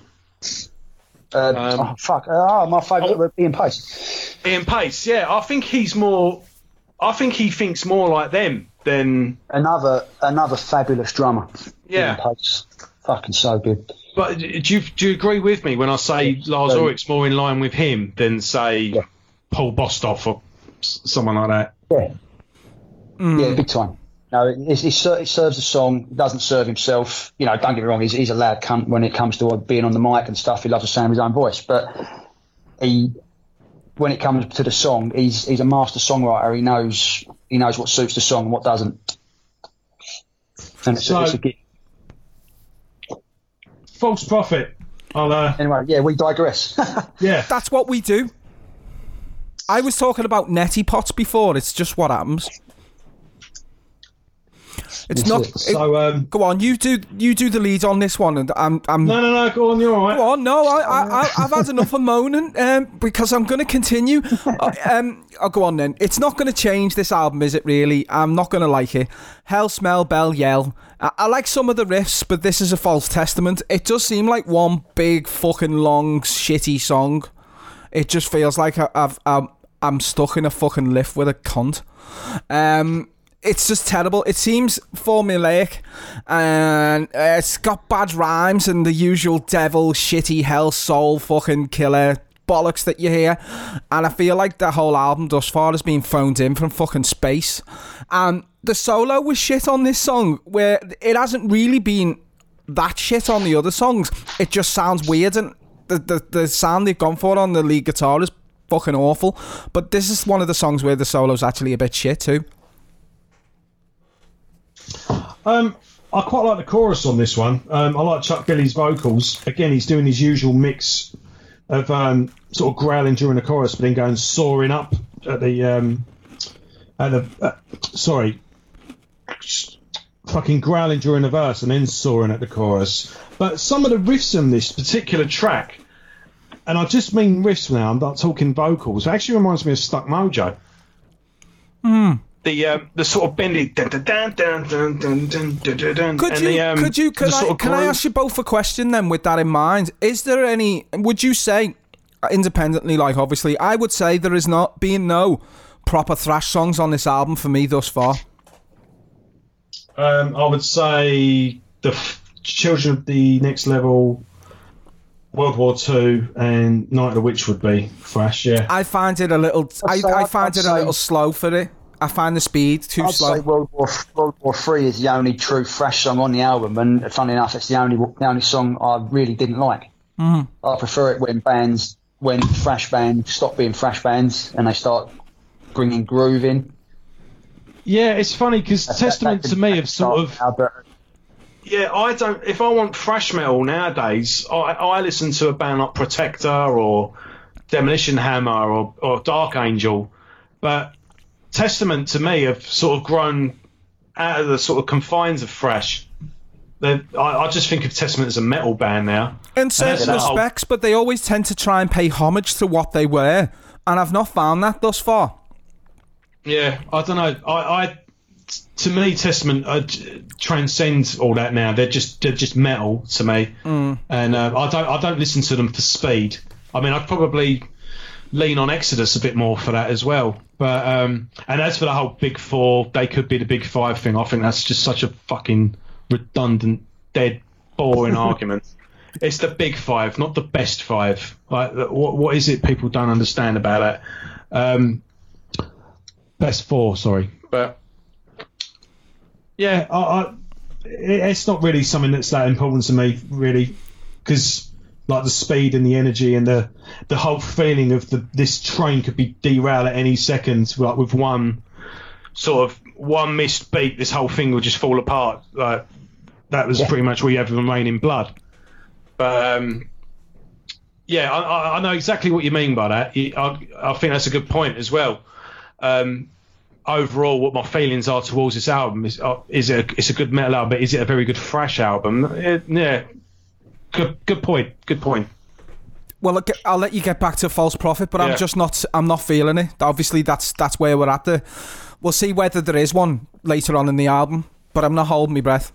My favourite, Ian Pace. Ian Pace, yeah. I think he thinks more like them than another fabulous drummer. Yeah, fucking so good. But do you agree with me when I say Lars Ulrich's more in line with him than say Paul Bostoff or someone like that? Yeah, big time. No, it serves the song. It doesn't serve himself. You know, don't get me wrong. He's a loud cunt when it comes to being on the mic and stuff. He loves the sound of his own voice, but when it comes to the song, he's a master songwriter. He knows what suits the song and what doesn't. And it's a gift. False Prophet. Anyway, we digress. Yeah, that's what we do. I was talking about neti pots before. It's just what happens. It's not. So go on, you do the lead on this one, and I'm. No, go on, you're all right. Go on, no, I've had enough of moaning, because I'm going to continue. I'll go on then. It's not going to change this album, is it? Really, I'm not going to like it. Hell, Smell, Bell, Yell. I like some of the riffs, but this is a false testament. It does seem like one big fucking long shitty song. It just feels like I'm stuck in a fucking lift with a cunt. It's just terrible. It seems formulaic, and it's got bad rhymes and the usual devil, shitty, hell, soul, fucking killer bollocks that you hear. And I feel like the whole album thus far has been phoned in from fucking space. And the solo was shit on this song, where it hasn't really been that shit on the other songs. It just sounds weird, and the sound they've gone for on the lead guitar is fucking awful. But this is one of the songs where the solo's actually a bit shit too. I quite like the chorus on this one. I like Chuck Billy's vocals. Again, he's doing his usual mix of sort of growling during the chorus, but then going soaring up at the fucking growling during the verse and then soaring at the chorus. But some of the riffs on this particular track, and I just mean riffs now, I'm not talking vocals, it actually reminds me of Stuck Mojo. The sort of bendy dun, dun, dun, dun, dun, dun, dun, dun, dun, can I ask you both a question then with that in mind? Is there any, would you say, independently, like obviously, I would say there is not been no proper thrash songs on this album for me thus far. I would say the Children of the Next Level, World War II, and Night of the Witch would be thrash. Yeah, I find it a little. I find it a little slow for it. I find the speed too slow. I'd say World War III is the only true thrash song on the album, and funny enough, it's the only song I really didn't like. I prefer it when thrash bands stop being thrash bands and they start bringing groove in. Yeah, it's funny because Testament to me of sort of. Yeah, I don't. If I want thrash metal nowadays, I listen to a band like Protector or Demolition Hammer or Dark Angel, but Testament to me have sort of grown out of the sort of confines of thrash. I just think of Testament as a metal band now. In certain respects, but they always tend to try and pay homage to what they were, and I've not found that thus far. Yeah, I don't know. To me, Testament transcends all that now. They're just metal to me, and I don't listen to them for speed. I mean, I'd probably lean on Exodus a bit more for that as well. But and as for the whole Big Four, they could be the Big Five thing. I think that's just such a fucking redundant, dead, boring argument. It's the Big Five, not the best five. Like, what is it people don't understand about that? Best four, sorry, but. Yeah, it's not really something that's that important to me, really, because like the speed and the energy and the whole feeling of this train could be derailed at any second, like with one missed beat, this whole thing would just fall apart. Like that was pretty much what you have in Raining Blood. But I know exactly what you mean by that. I think that's a good point as well. Overall, what my feelings are towards this album is it's a good metal album, but is it a very good thrash album? Yeah, good point. Well, I'll let you get back to False Prophet, but I'm not feeling it. Obviously, that's where we're at. We'll see whether there is one later on in the album, but I'm not holding my breath.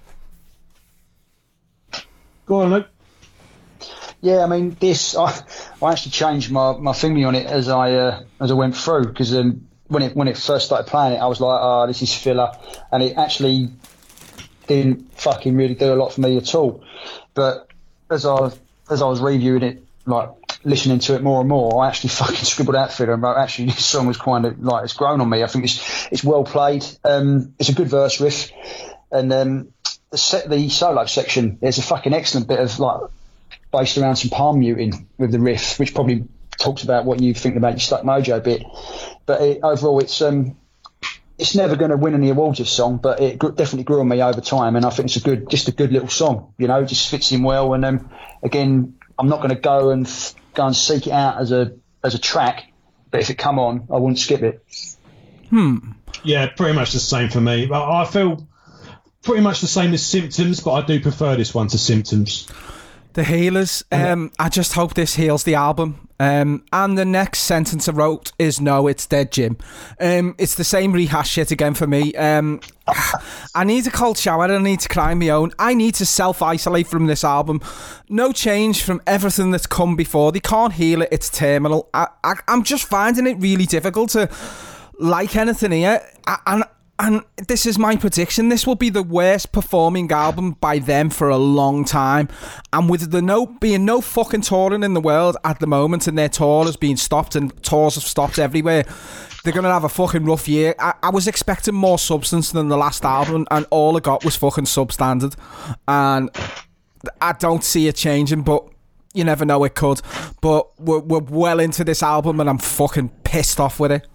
Go on, Luke. Yeah, I mean, I actually changed my thinking on it as I went through, because when it first started playing it, I was like, oh, this is filler, and it actually didn't fucking really do a lot for me at all. But as I was reviewing it, like listening to it more and more, I actually fucking scribbled out filler and wrote, actually, this song was kind of like, it's grown on me. I think it's well played. It's a good verse riff, and the solo section, there's a fucking excellent bit of like based around some palm muting with the riff, which probably talks about what you think about your Stuck Mojo bit. But overall, it's never going to win any awards, this song, but it definitely grew on me over time, and I think it's just a good little song. You know, it just fits in well. And again, I'm not going to go and seek it out as a track, but if it come on, I wouldn't skip it. Yeah, pretty much the same for me. I feel pretty much the same as Symptoms, but I do prefer this one to Symptoms. The Healers. I just hope this heals the album. And the next sentence I wrote is, no, it's dead, Jim. It's the same rehash shit again for me. I need a cold shower and I need to cry my own. I need to self-isolate from this album. No change from everything that's come before. They can't heal it. It's terminal. I'm just finding it really difficult to like anything here. And this is my prediction. This will be the worst performing album by them for a long time. And with being no fucking touring in the world at the moment, and their tour has been stopped and tours have stopped everywhere, they're going to have a fucking rough year. I was expecting more substance than the last album, and all I got was fucking substandard. And I don't see it changing, but you never know, it could. But we're well into this album, and I'm fucking pissed off with it.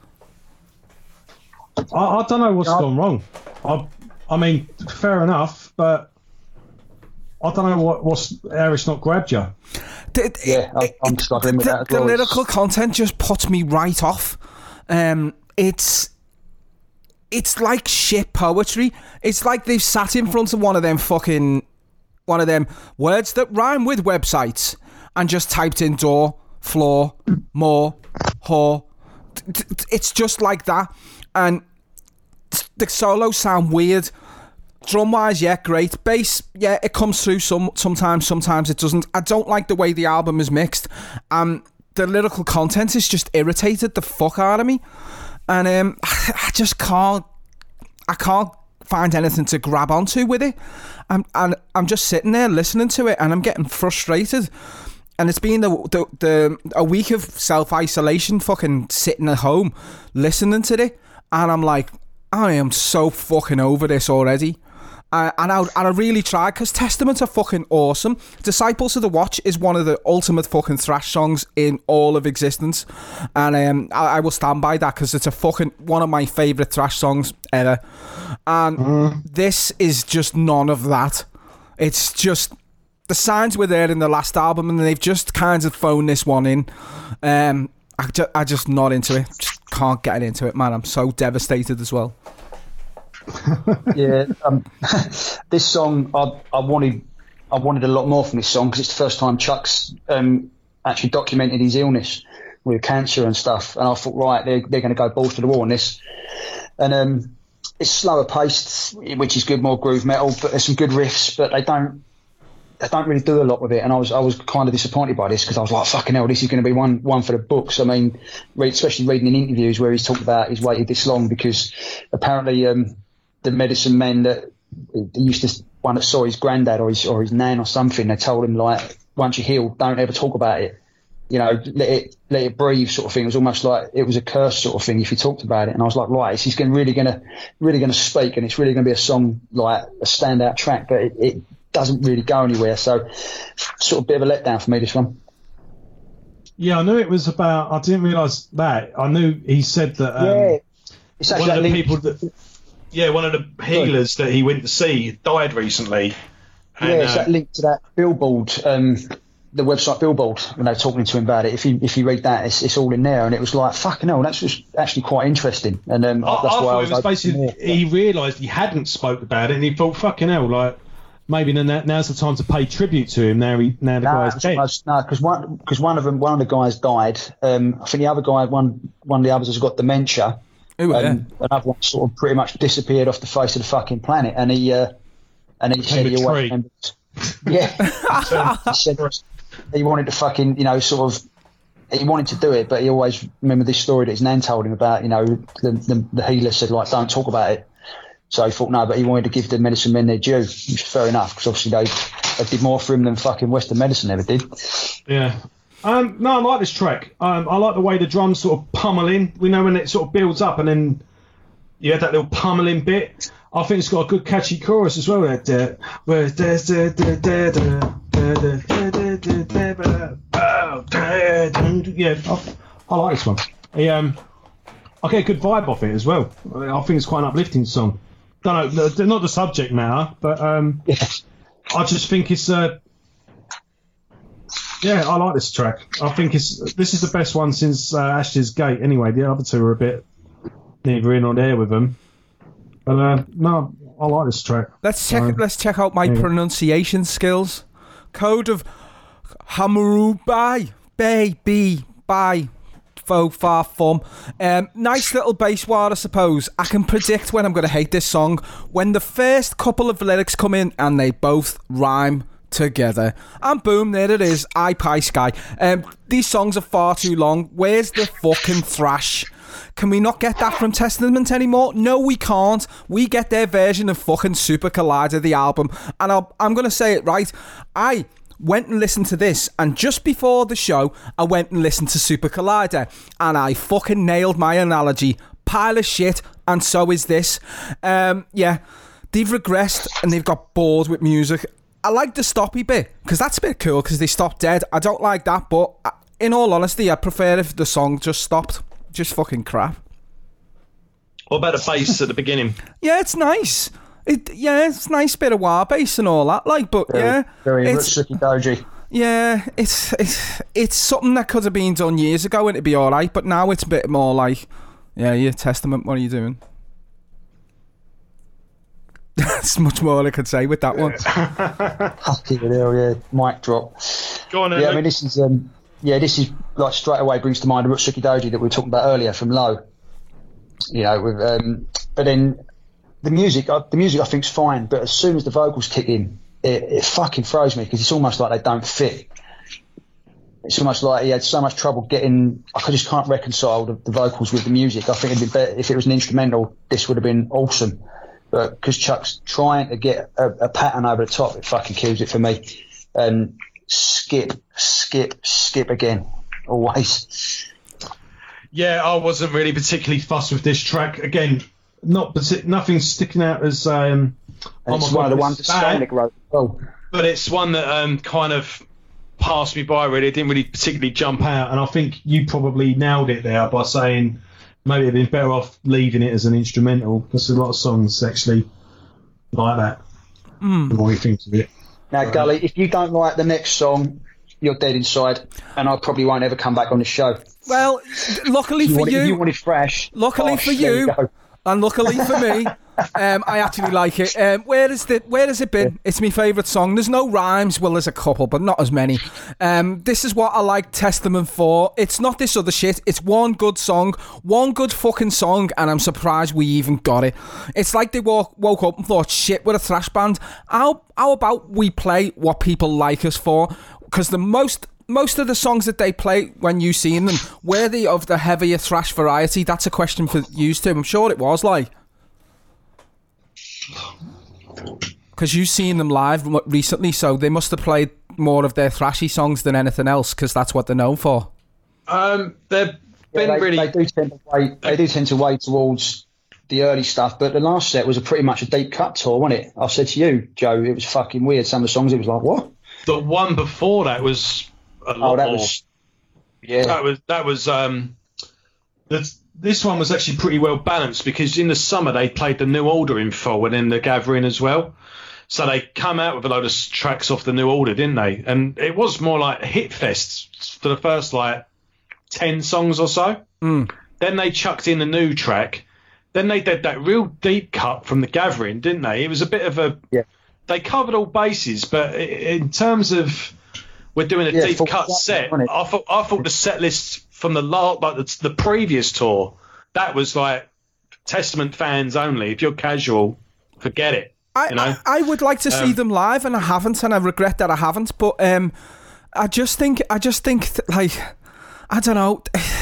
I don't know what's gone wrong. I mean, fair enough, but I don't know how it's not grabbed you. I'm struggling with that as well. The lyrical content just puts me right off. It's it's like shit poetry. It's like they've sat in front of one of them words that rhyme with websites and just typed in door, floor, more, whore. It's just like that. And the solos sound weird. Drum wise, yeah, great. Bass, yeah, it comes through sometimes it doesn't. I don't like the way the album is mixed. The lyrical content is just irritated the fuck out of me. And I just can't find anything to grab onto with it. I'm just sitting there listening to it and I'm getting frustrated. And it's been a week of self-isolation, fucking sitting at home listening to it. And I'm like, I am so fucking over this already. And I really tried, because Testament are fucking awesome. Disciples of the Watch is one of the ultimate fucking thrash songs in all of existence. And I will stand by that, because it's a fucking one of my favourite thrash songs ever. And this is just none of that. It's just... The signs were there in the last album, and they've just kind of phoned this one in. I just not into it. Just can't get into it, man. I'm so devastated as well. Yeah, this song I wanted a lot more from this song, because it's the first time Chuck's actually documented his illness with cancer and stuff, and I thought, right, they're going to go balls to the wall on this. And it's slower paced, which is good, more groove metal, but there's some good riffs, but they don't really do a lot with it. And I was kind of disappointed by this, because I was like, fucking hell, this is going to be one for the books. I mean, especially reading in interviews where he's talked about he's waited this long because apparently the medicine men that used to, one that saw his granddad or his nan or something, they told him, like, once you heal, don't ever talk about it. You know, let it breathe, sort of thing. It was almost like it was a curse, sort of thing, if you talked about it. And I was like, right, he's really gonna speak, and it's really gonna be a song, like a standout track, but it doesn't really go anywhere. So, sort of a bit of a letdown for me, this one. Yeah, I knew it was about. I didn't realise that. I knew he said that. It's one of the people that. Yeah, one of the healers that he went to see died recently. And, it's that link to that billboard, the website Billboard, when they were talking to him about it. If you read that, it's all in there, and it was like, fucking hell, that's just actually quite interesting. And that's why I thought was it was basically he realised he hadn't spoke about it, and he thought, fucking hell, like maybe now's the time to pay tribute to him. Now the guy's dead. No, because one of the guys died. I think the other guy, one of the others has got dementia. Ooh, another one sort of pretty much disappeared off the face of the fucking planet, and he said he always remembered. Yeah, he said he wanted to fucking, sort of, he wanted to do it, but he always remembered this story that his nan told him about. The healer said, like, don't talk about it. So he thought, no, but he wanted to give the medicine men their due, which is fair enough, because obviously they did more for him than fucking Western medicine ever did. Yeah. No, I like this track. I like the way the drums sort of pummel in. We know when it sort of builds up and then you had that little pummeling bit. I think it's got a good catchy chorus as well. Yeah, I like this one. I get a good vibe off it as well. I think it's quite an uplifting song. Don't know, not the subject matter, but I just think it's yeah, I like this track. I think this is the best one since Ashes Gate. Anyway, the other two are a bit neither in or there with them. But no, I like this track. Let's check out my pronunciation skills. Code of Hammurabi, baby, bye. Faux far fum. Nice little bass wire, I suppose. I can predict when I'm going to hate this song. When the first couple of lyrics come in and they both rhyme together. And boom, there it is. I Pie Sky. These songs are far too long. Where's the fucking thrash? Can we not get that from Testament anymore? No, we can't. We get their version of fucking Super Collider, the album. And I'm going to say it right. I went and listened to this, and just before the show, I went and listened to Super Collider, and I fucking nailed my analogy. Pile of shit, and so is this. Yeah, they've regressed, and they've got bored with music. I like the stoppy bit, because that's a bit cool, because they stopped dead. I don't like that, but in all honesty, I prefer if the song just stopped. Just fucking crap. What about the bass at the beginning? Yeah, it's nice. It's nice bit of wah bass and all that, like, but very Ritsuki Doji. Yeah, it's something that could have been done years ago and it'd be alright, but now it's a bit more like, yeah, Testament, what are you doing? That's much more I could say with that one. Fucking hell, yeah. Mic drop. Go on, Yeah, I mean, this is like straight away brings to mind the Rutsuki Doji that we were talking about earlier from Low. You know, with, but then the music I think is fine, but as soon as the vocals kick in, it fucking throws me because it's almost like they don't fit. It's almost like he had so much trouble getting. I just can't reconcile the vocals with the music. I think it'd be better if it was an instrumental. This would have been awesome, but because Chuck's trying to get a pattern over the top, it fucking kills it for me. And skip again, always. Yeah, I wasn't really particularly fussed with this track. Again, nothing sticking out as. And it's one of the ones that Sonic wrote as well. But it's one that kind of passed me by, really. It didn't really particularly jump out, and I think you probably nailed it there by saying maybe it'd been better off leaving it as an instrumental, because a lot of songs actually like that. The more you think of it. Now, Gully, if you don't like the next song, you're dead inside, and I probably won't ever come back on the show. Well, luckily for you, if you wanted fresh. Luckily for you, and luckily for me, I actually like it. Where has it been? Yeah. It's my favourite song. There's no rhymes. Well, there's a couple, but not as many. This is what I like Testament for. It's not this other shit. It's one good song, one good fucking song, and I'm surprised we even got it. It's like they woke up and thought, shit, we're a thrash band. How about we play what people like us for? Because the most of the songs that they play when you seen them, were they of the heavier thrash variety? That's a question for you two. I'm sure it was, like. Because you've seen them live recently, so they must have played more of their thrashy songs than anything else, because that's what they're known for. They do tend to weigh towards the early stuff, but the last set was pretty much a deep cut tour, wasn't it? I said to you, Joe, it was fucking weird. Some of the songs, it was like, what? The one before that was a lot more. This one was actually pretty well balanced, because in the summer they played the New Order in full and in the Gathering as well. So they come out with a load of tracks off the New Order, didn't they? And it was more like a hit fest for the first 10 songs or so. Then they chucked in a new track. Then they did that real deep cut from the Gathering, didn't they? It was a bit of a... Yeah. They covered all bases, but in terms of we're doing a deep cut set, I thought the set list from the previous tour, that was like Testament fans only. If you're casual, forget it. I would like to see them live, and I haven't, and I regret that I haven't. But I just think I don't know.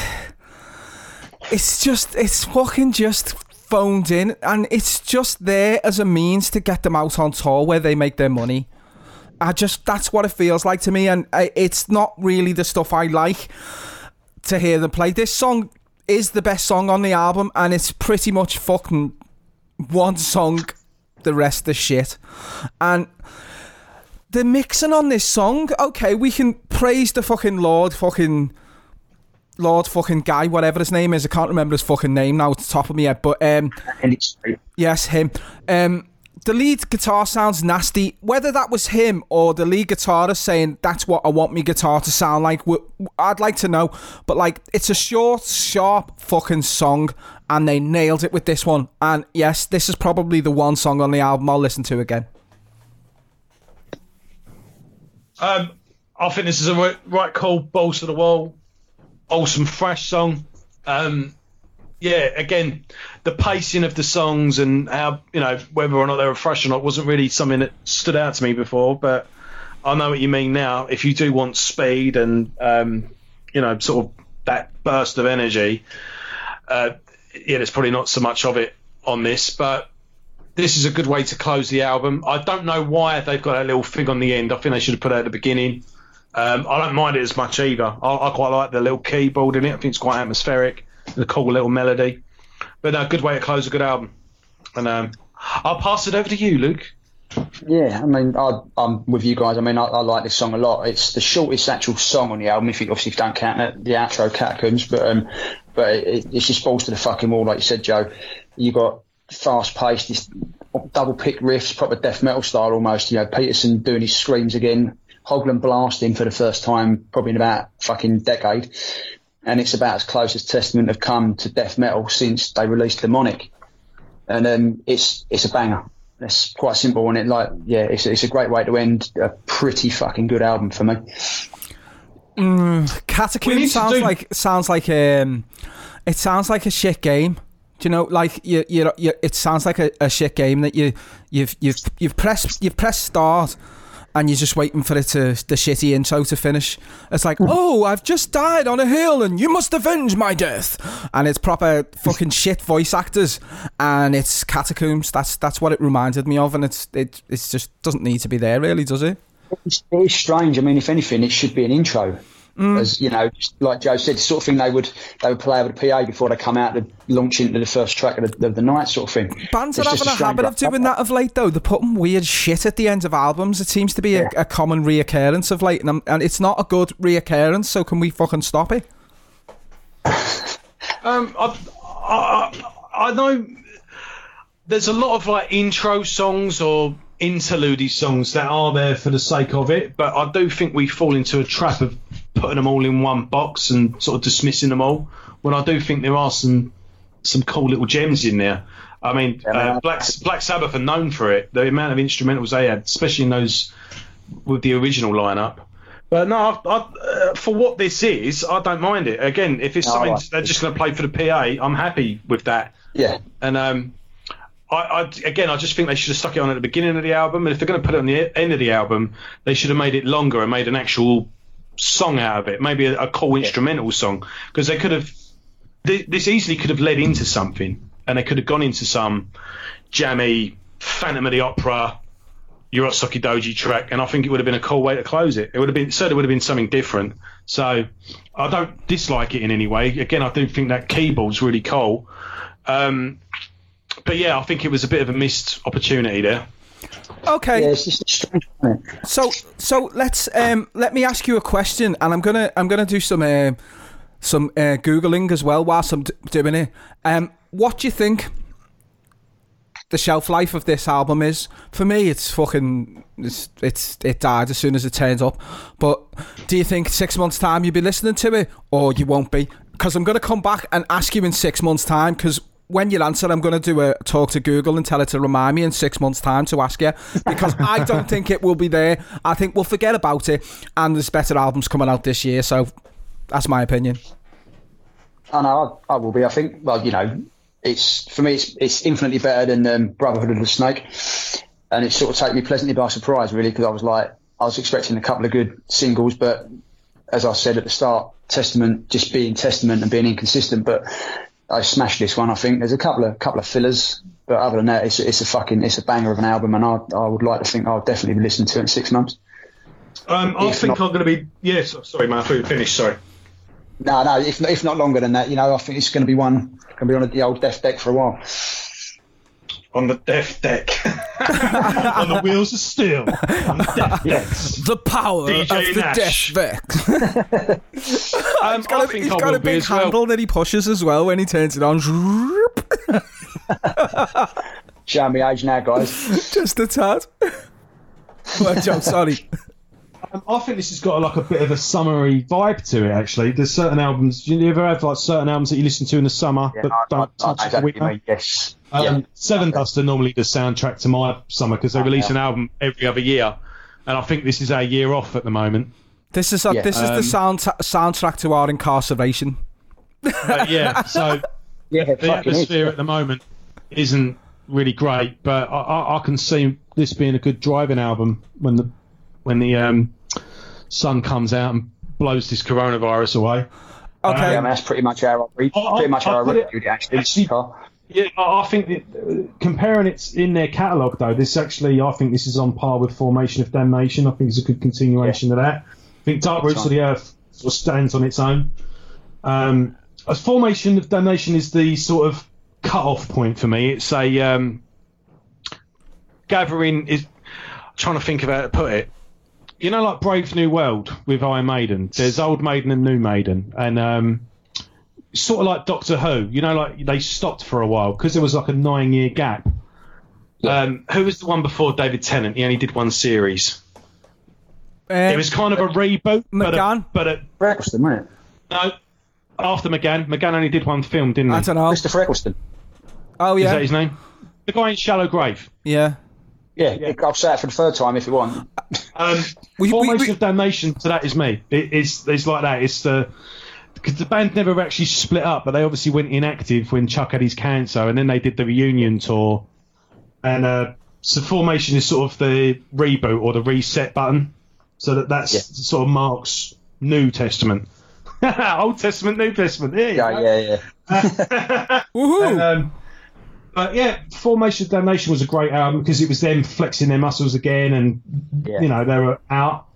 It's fucking just phoned in, and it's just there as a means to get them out on tour where they make their money. That's what it feels like to me, and it's not really the stuff I like to hear them play. This song is the best song on the album, and it's pretty much fucking one song, the rest is shit. And the mixing on this song, okay, we can praise the fucking Lord fucking guy, whatever his name is. I can't remember his fucking name now, it's the top of my head, but yes, him. The lead guitar sounds nasty. Whether that was him or the lead guitarist saying that's what I want my guitar to sound like, I'd like to know. But it's a short, sharp fucking song, and they nailed it with this one. And yes, this is probably the one song on the album I'll listen to again. I think this is a right cool, balls to the wall, awesome thrash song. Yeah, again, the pacing of the songs and how, whether or not they were fresh or not wasn't really something that stood out to me before, but I know what you mean now. If you do want speed and, sort of that burst of energy, there's probably not so much of it on this, but this is a good way to close the album. I don't know why they've got that little thing on the end. I think they should have put it at the beginning. I don't mind it as much either. I quite like the little keyboard in it. I think it's quite atmospheric. A cool little melody, but a good way to close a good album. And I'll pass it over to you, Luke. Yeah, I mean, I'm with you guys. I mean, I like this song a lot. It's the shortest actual song on the album, if you don't count the outro, Catacombs, but it's just balls to the fucking wall, like you said, Joe. You got fast paced, this double pick riffs, proper death metal style almost. Peterson doing his screams again, Hoagland blasting for the first time probably in about fucking decade. And it's about as close as Testament have come to death metal since they released Demonic. And it's a banger. It's quite simple, and it's a great way to end a pretty fucking good album for me. Catacomb sounds like it sounds like a shit game. Do you know, like you it sounds like a shit game that you've pressed start and you're just waiting for the shitty intro to finish. It's like, oh, I've just died on a hill and you must avenge my death. And it's proper fucking shit voice actors, and it's Catacombs. That's what it reminded me of, and it just doesn't need to be there, really, does it? It is strange. I mean, if anything, it should be an intro. As you know, just like Joe said, the sort of thing they would play over the PA before they come out to launch into the first track of the night, sort of thing. Bands are having a habit of doing that of late, though. They're putting weird shit at the end of albums. It seems to be a common reoccurrence of late, and it's not a good reoccurrence. So can we fucking stop it? I know there's a lot of like intro songs or interlude songs that are there for the sake of it, but I do think we fall into a trap of putting them all in one box and sort of dismissing them all, when I do think there are some cool little gems in there. I mean, Black Sabbath are known for it, the amount of instrumentals they had, especially in those with the original lineup. But no, for what this is, I don't mind it. Again, if it's something they're just going to play for the PA, I'm happy with that. Yeah. And I just think they should have stuck it on at the beginning of the album, and if they're going to put it on the end of the album, they should have made it longer and made an actual song out of it, maybe a cool instrumental song, because they could have. This easily could have led into something, and they could have gone into some jammy Phantom of the Opera, Urotsuki Doji track, and I think it would have been a cool way to close it. It would have been something different. So I don't dislike it in any way. Again, I do think that keyboard's really cool. But yeah, I think it was a bit of a missed opportunity there. Okay. Yeah, it's just strange, isn't it? So let's let me ask you a question, and I'm gonna do some googling as well whilst I'm doing it. What do you think the shelf life of this album is? For me, it died as soon as it turned up. But do you think 6 months' time you'll be listening to it, or you won't be? Because I'm gonna come back and ask you in 6 months' time, because when you answer, I'm going to do a talk to Google and tell it to remind me in 6 months' time to ask you, because I don't think it will be there. I think we'll forget about it, and there's better albums coming out this year, so that's my opinion. I know, I will be. I think, well, you know, for me, it's infinitely better than Brotherhood of the Snake, and it sort of taken me pleasantly by surprise, really, because I was expecting a couple of good singles, but as I said at the start, Testament just being Testament and being inconsistent, but I smashed this one. I think there's a couple of fillers, but other than that, it's a banger of an album, and I would like to think I'll definitely be listening to it in 6 months. I'm going to be. Yes, sorry, man. I thought you finished. Sorry. No. If not longer than that, you know, I think it's going to be on the old Death Deck for a while. On the Death Deck. On the wheels of steel. On the Death Decks. The power DJ of the Nash. Death Deck. He's got a big handle that he pushes as well when he turns it on. Show me age now, guys. Just a tad. Well, Joe, sorry. I think this has got like a bit of a summery vibe to it. Actually, there's certain albums. Do you ever have like certain albums that you listen to in the summer but don't touch the winter? Yes. Seven Dust are normally the soundtrack to my summer because they release an album every other year, and I think this is our year off at the moment. This is the soundtrack to our incarceration. So the atmosphere at the moment isn't really great, but I can see this being a good driving album when the sun comes out and blows this coronavirus away. Okay, that's pretty much how I reviewed it. Actually, yeah, I think comparing it in their catalogue though, I think this is on par with Formation of Damnation. I think it's a good continuation of that. I think Dark Roots of the Earth sort of stands on its own. As Formation of Damnation is the sort of cut-off point for me. It's a gathering. Is trying to think of how to put it. You know, like Brave New World with Iron Maiden. There's Old Maiden and New Maiden, and sort of like Doctor Who. You know, like they stopped for a while because there was like a 9-year gap. Yeah. Who was the one before David Tennant? He only did one series. It was kind of a reboot. McGann? But Eccleston, wasn't it? No, after McGann. McGann only did one film, didn't he? I don't know. Christopher Eccleston. Oh, yeah. Is that his name? The guy in Shallow Grave. Yeah. Yeah, I'll say it for the third time if you want. Formation of Damnation, so that is me. It's like that. It's because the band never actually split up, but they obviously went inactive when Chuck had his cancer, and then they did the reunion tour. And so Formation is sort of the reboot or the reset button, so that's sort of Mark's New Testament. Old Testament, New Testament. Yeah. Woohoo! But yeah, Formation of Damnation was a great album because it was them flexing their muscles again, and you know they were out.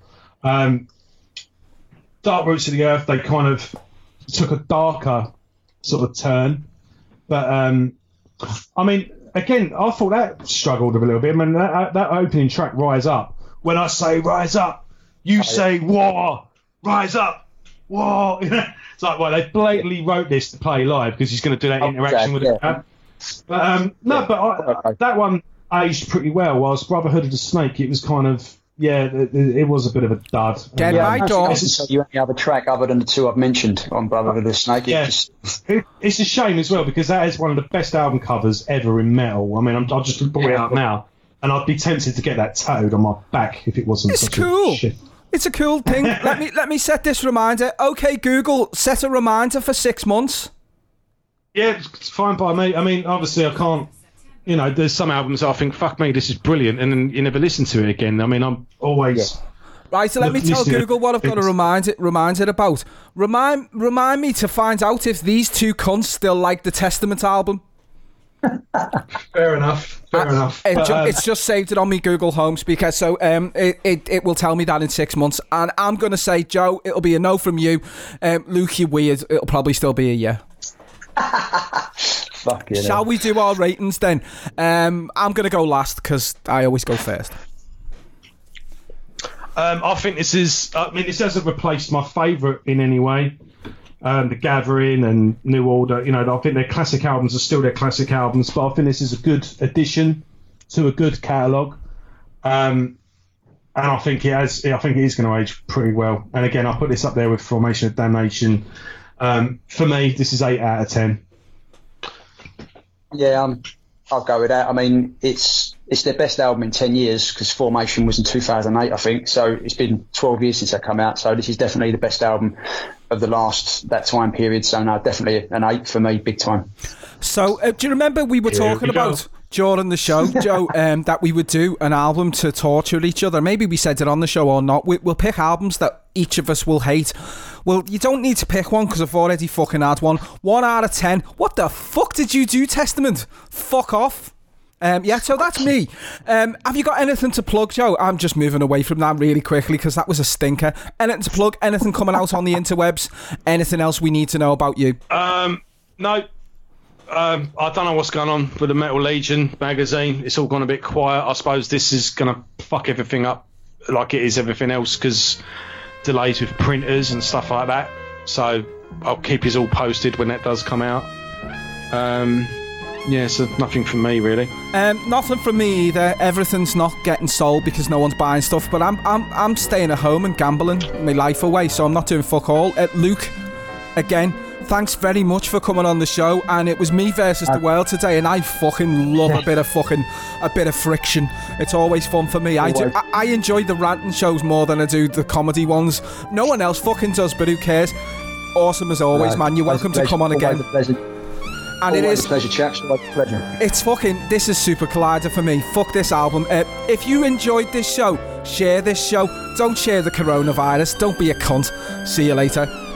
Dark Roots of the Earth, they kind of took a darker sort of turn, but I mean, again, I thought that struggled a little bit. I mean, that opening track, Rise Up. When I say Rise Up, you say War. Rise Up, War. It's like, well, they blatantly wrote this to play live because he's going to do that interaction with the crowd. But that one aged pretty well. Whilst Brotherhood of the Snake, it was kind of it was a bit of a dud. You any other track other than the two I've mentioned on Brotherhood of the Snake? It's a shame as well because that is one of the best album covers ever in metal. I mean, I'll just brought it up now, and I'd be tempted to get that tattooed on my back if it wasn't. It's cool. It's a cool thing. let me set this reminder. Okay, Google, set a reminder for 6 months. Yeah, it's fine by me. I mean, obviously, I can't. You know, there's some albums I think, fuck me, this is brilliant, and then you never listen to it again. I mean, I'm always right. So let me tell Google what I've got to remind it about. Remind me to find out if these two cunts still like the Testament album. Fair enough. It's just saved it on me Google Home speaker, so it will tell me that in 6 months, and I'm gonna say, Joe, it'll be a no from you. Luke, you weird. It'll probably still be a yeah. Shall we do our ratings then? I'm going to go last because I always go first. I think this hasn't replaced my favourite in any way. The Gathering and New Order, you know, I think their classic albums are still their classic albums, but I think this is a good addition to a good catalogue. And I think it is going to age pretty well. And again, I put this up there with Formation of Damnation. For me, this is 8 out of 10. Yeah, I'll go with that. I mean, it's their best album in 10 years because Formation was in 2008, I think. So it's been 12 years since that come out. So this is definitely the best album of that time period. So no, definitely an 8 for me, big time. So do you remember we were talking about during the show, Joe, that we would do an album to torture each other? Maybe we said it on the show or not. We'll pick albums that each of us will hate. Well, you don't need to pick one because I've already fucking had one. 1 out of 10. What the fuck did you do, Testament? Fuck off. So that's me. Have you got anything to plug, Joe? I'm just moving away from that really quickly because that was a stinker. Anything to plug? Anything coming out on the interwebs? Anything else we need to know about you? No. I don't know what's going on with the Metal Legion magazine. It's all gone a bit quiet. I suppose this is going to fuck everything up like it is everything else because delays with printers and stuff like that. So I'll keep you all posted when that does come out. So nothing from me really. Nothing from me either. Everything's not getting sold because no one's buying stuff. But I'm staying at home and gambling my life away, so I'm not doing fuck all. Luke, again, thanks very much for coming on the show. And it was me versus the world today, and I fucking love a bit of friction. It's always fun for me. I enjoy the ranting shows more than I do the comedy ones. No one else fucking does, but who cares? Awesome as always, man. You're welcome to come on again. And it is a pleasure, chaps. Pleasure. It's this is Super Collider for me. Fuck this album. If you enjoyed this show, share this show. Don't share the coronavirus. Don't be a cunt. See you later.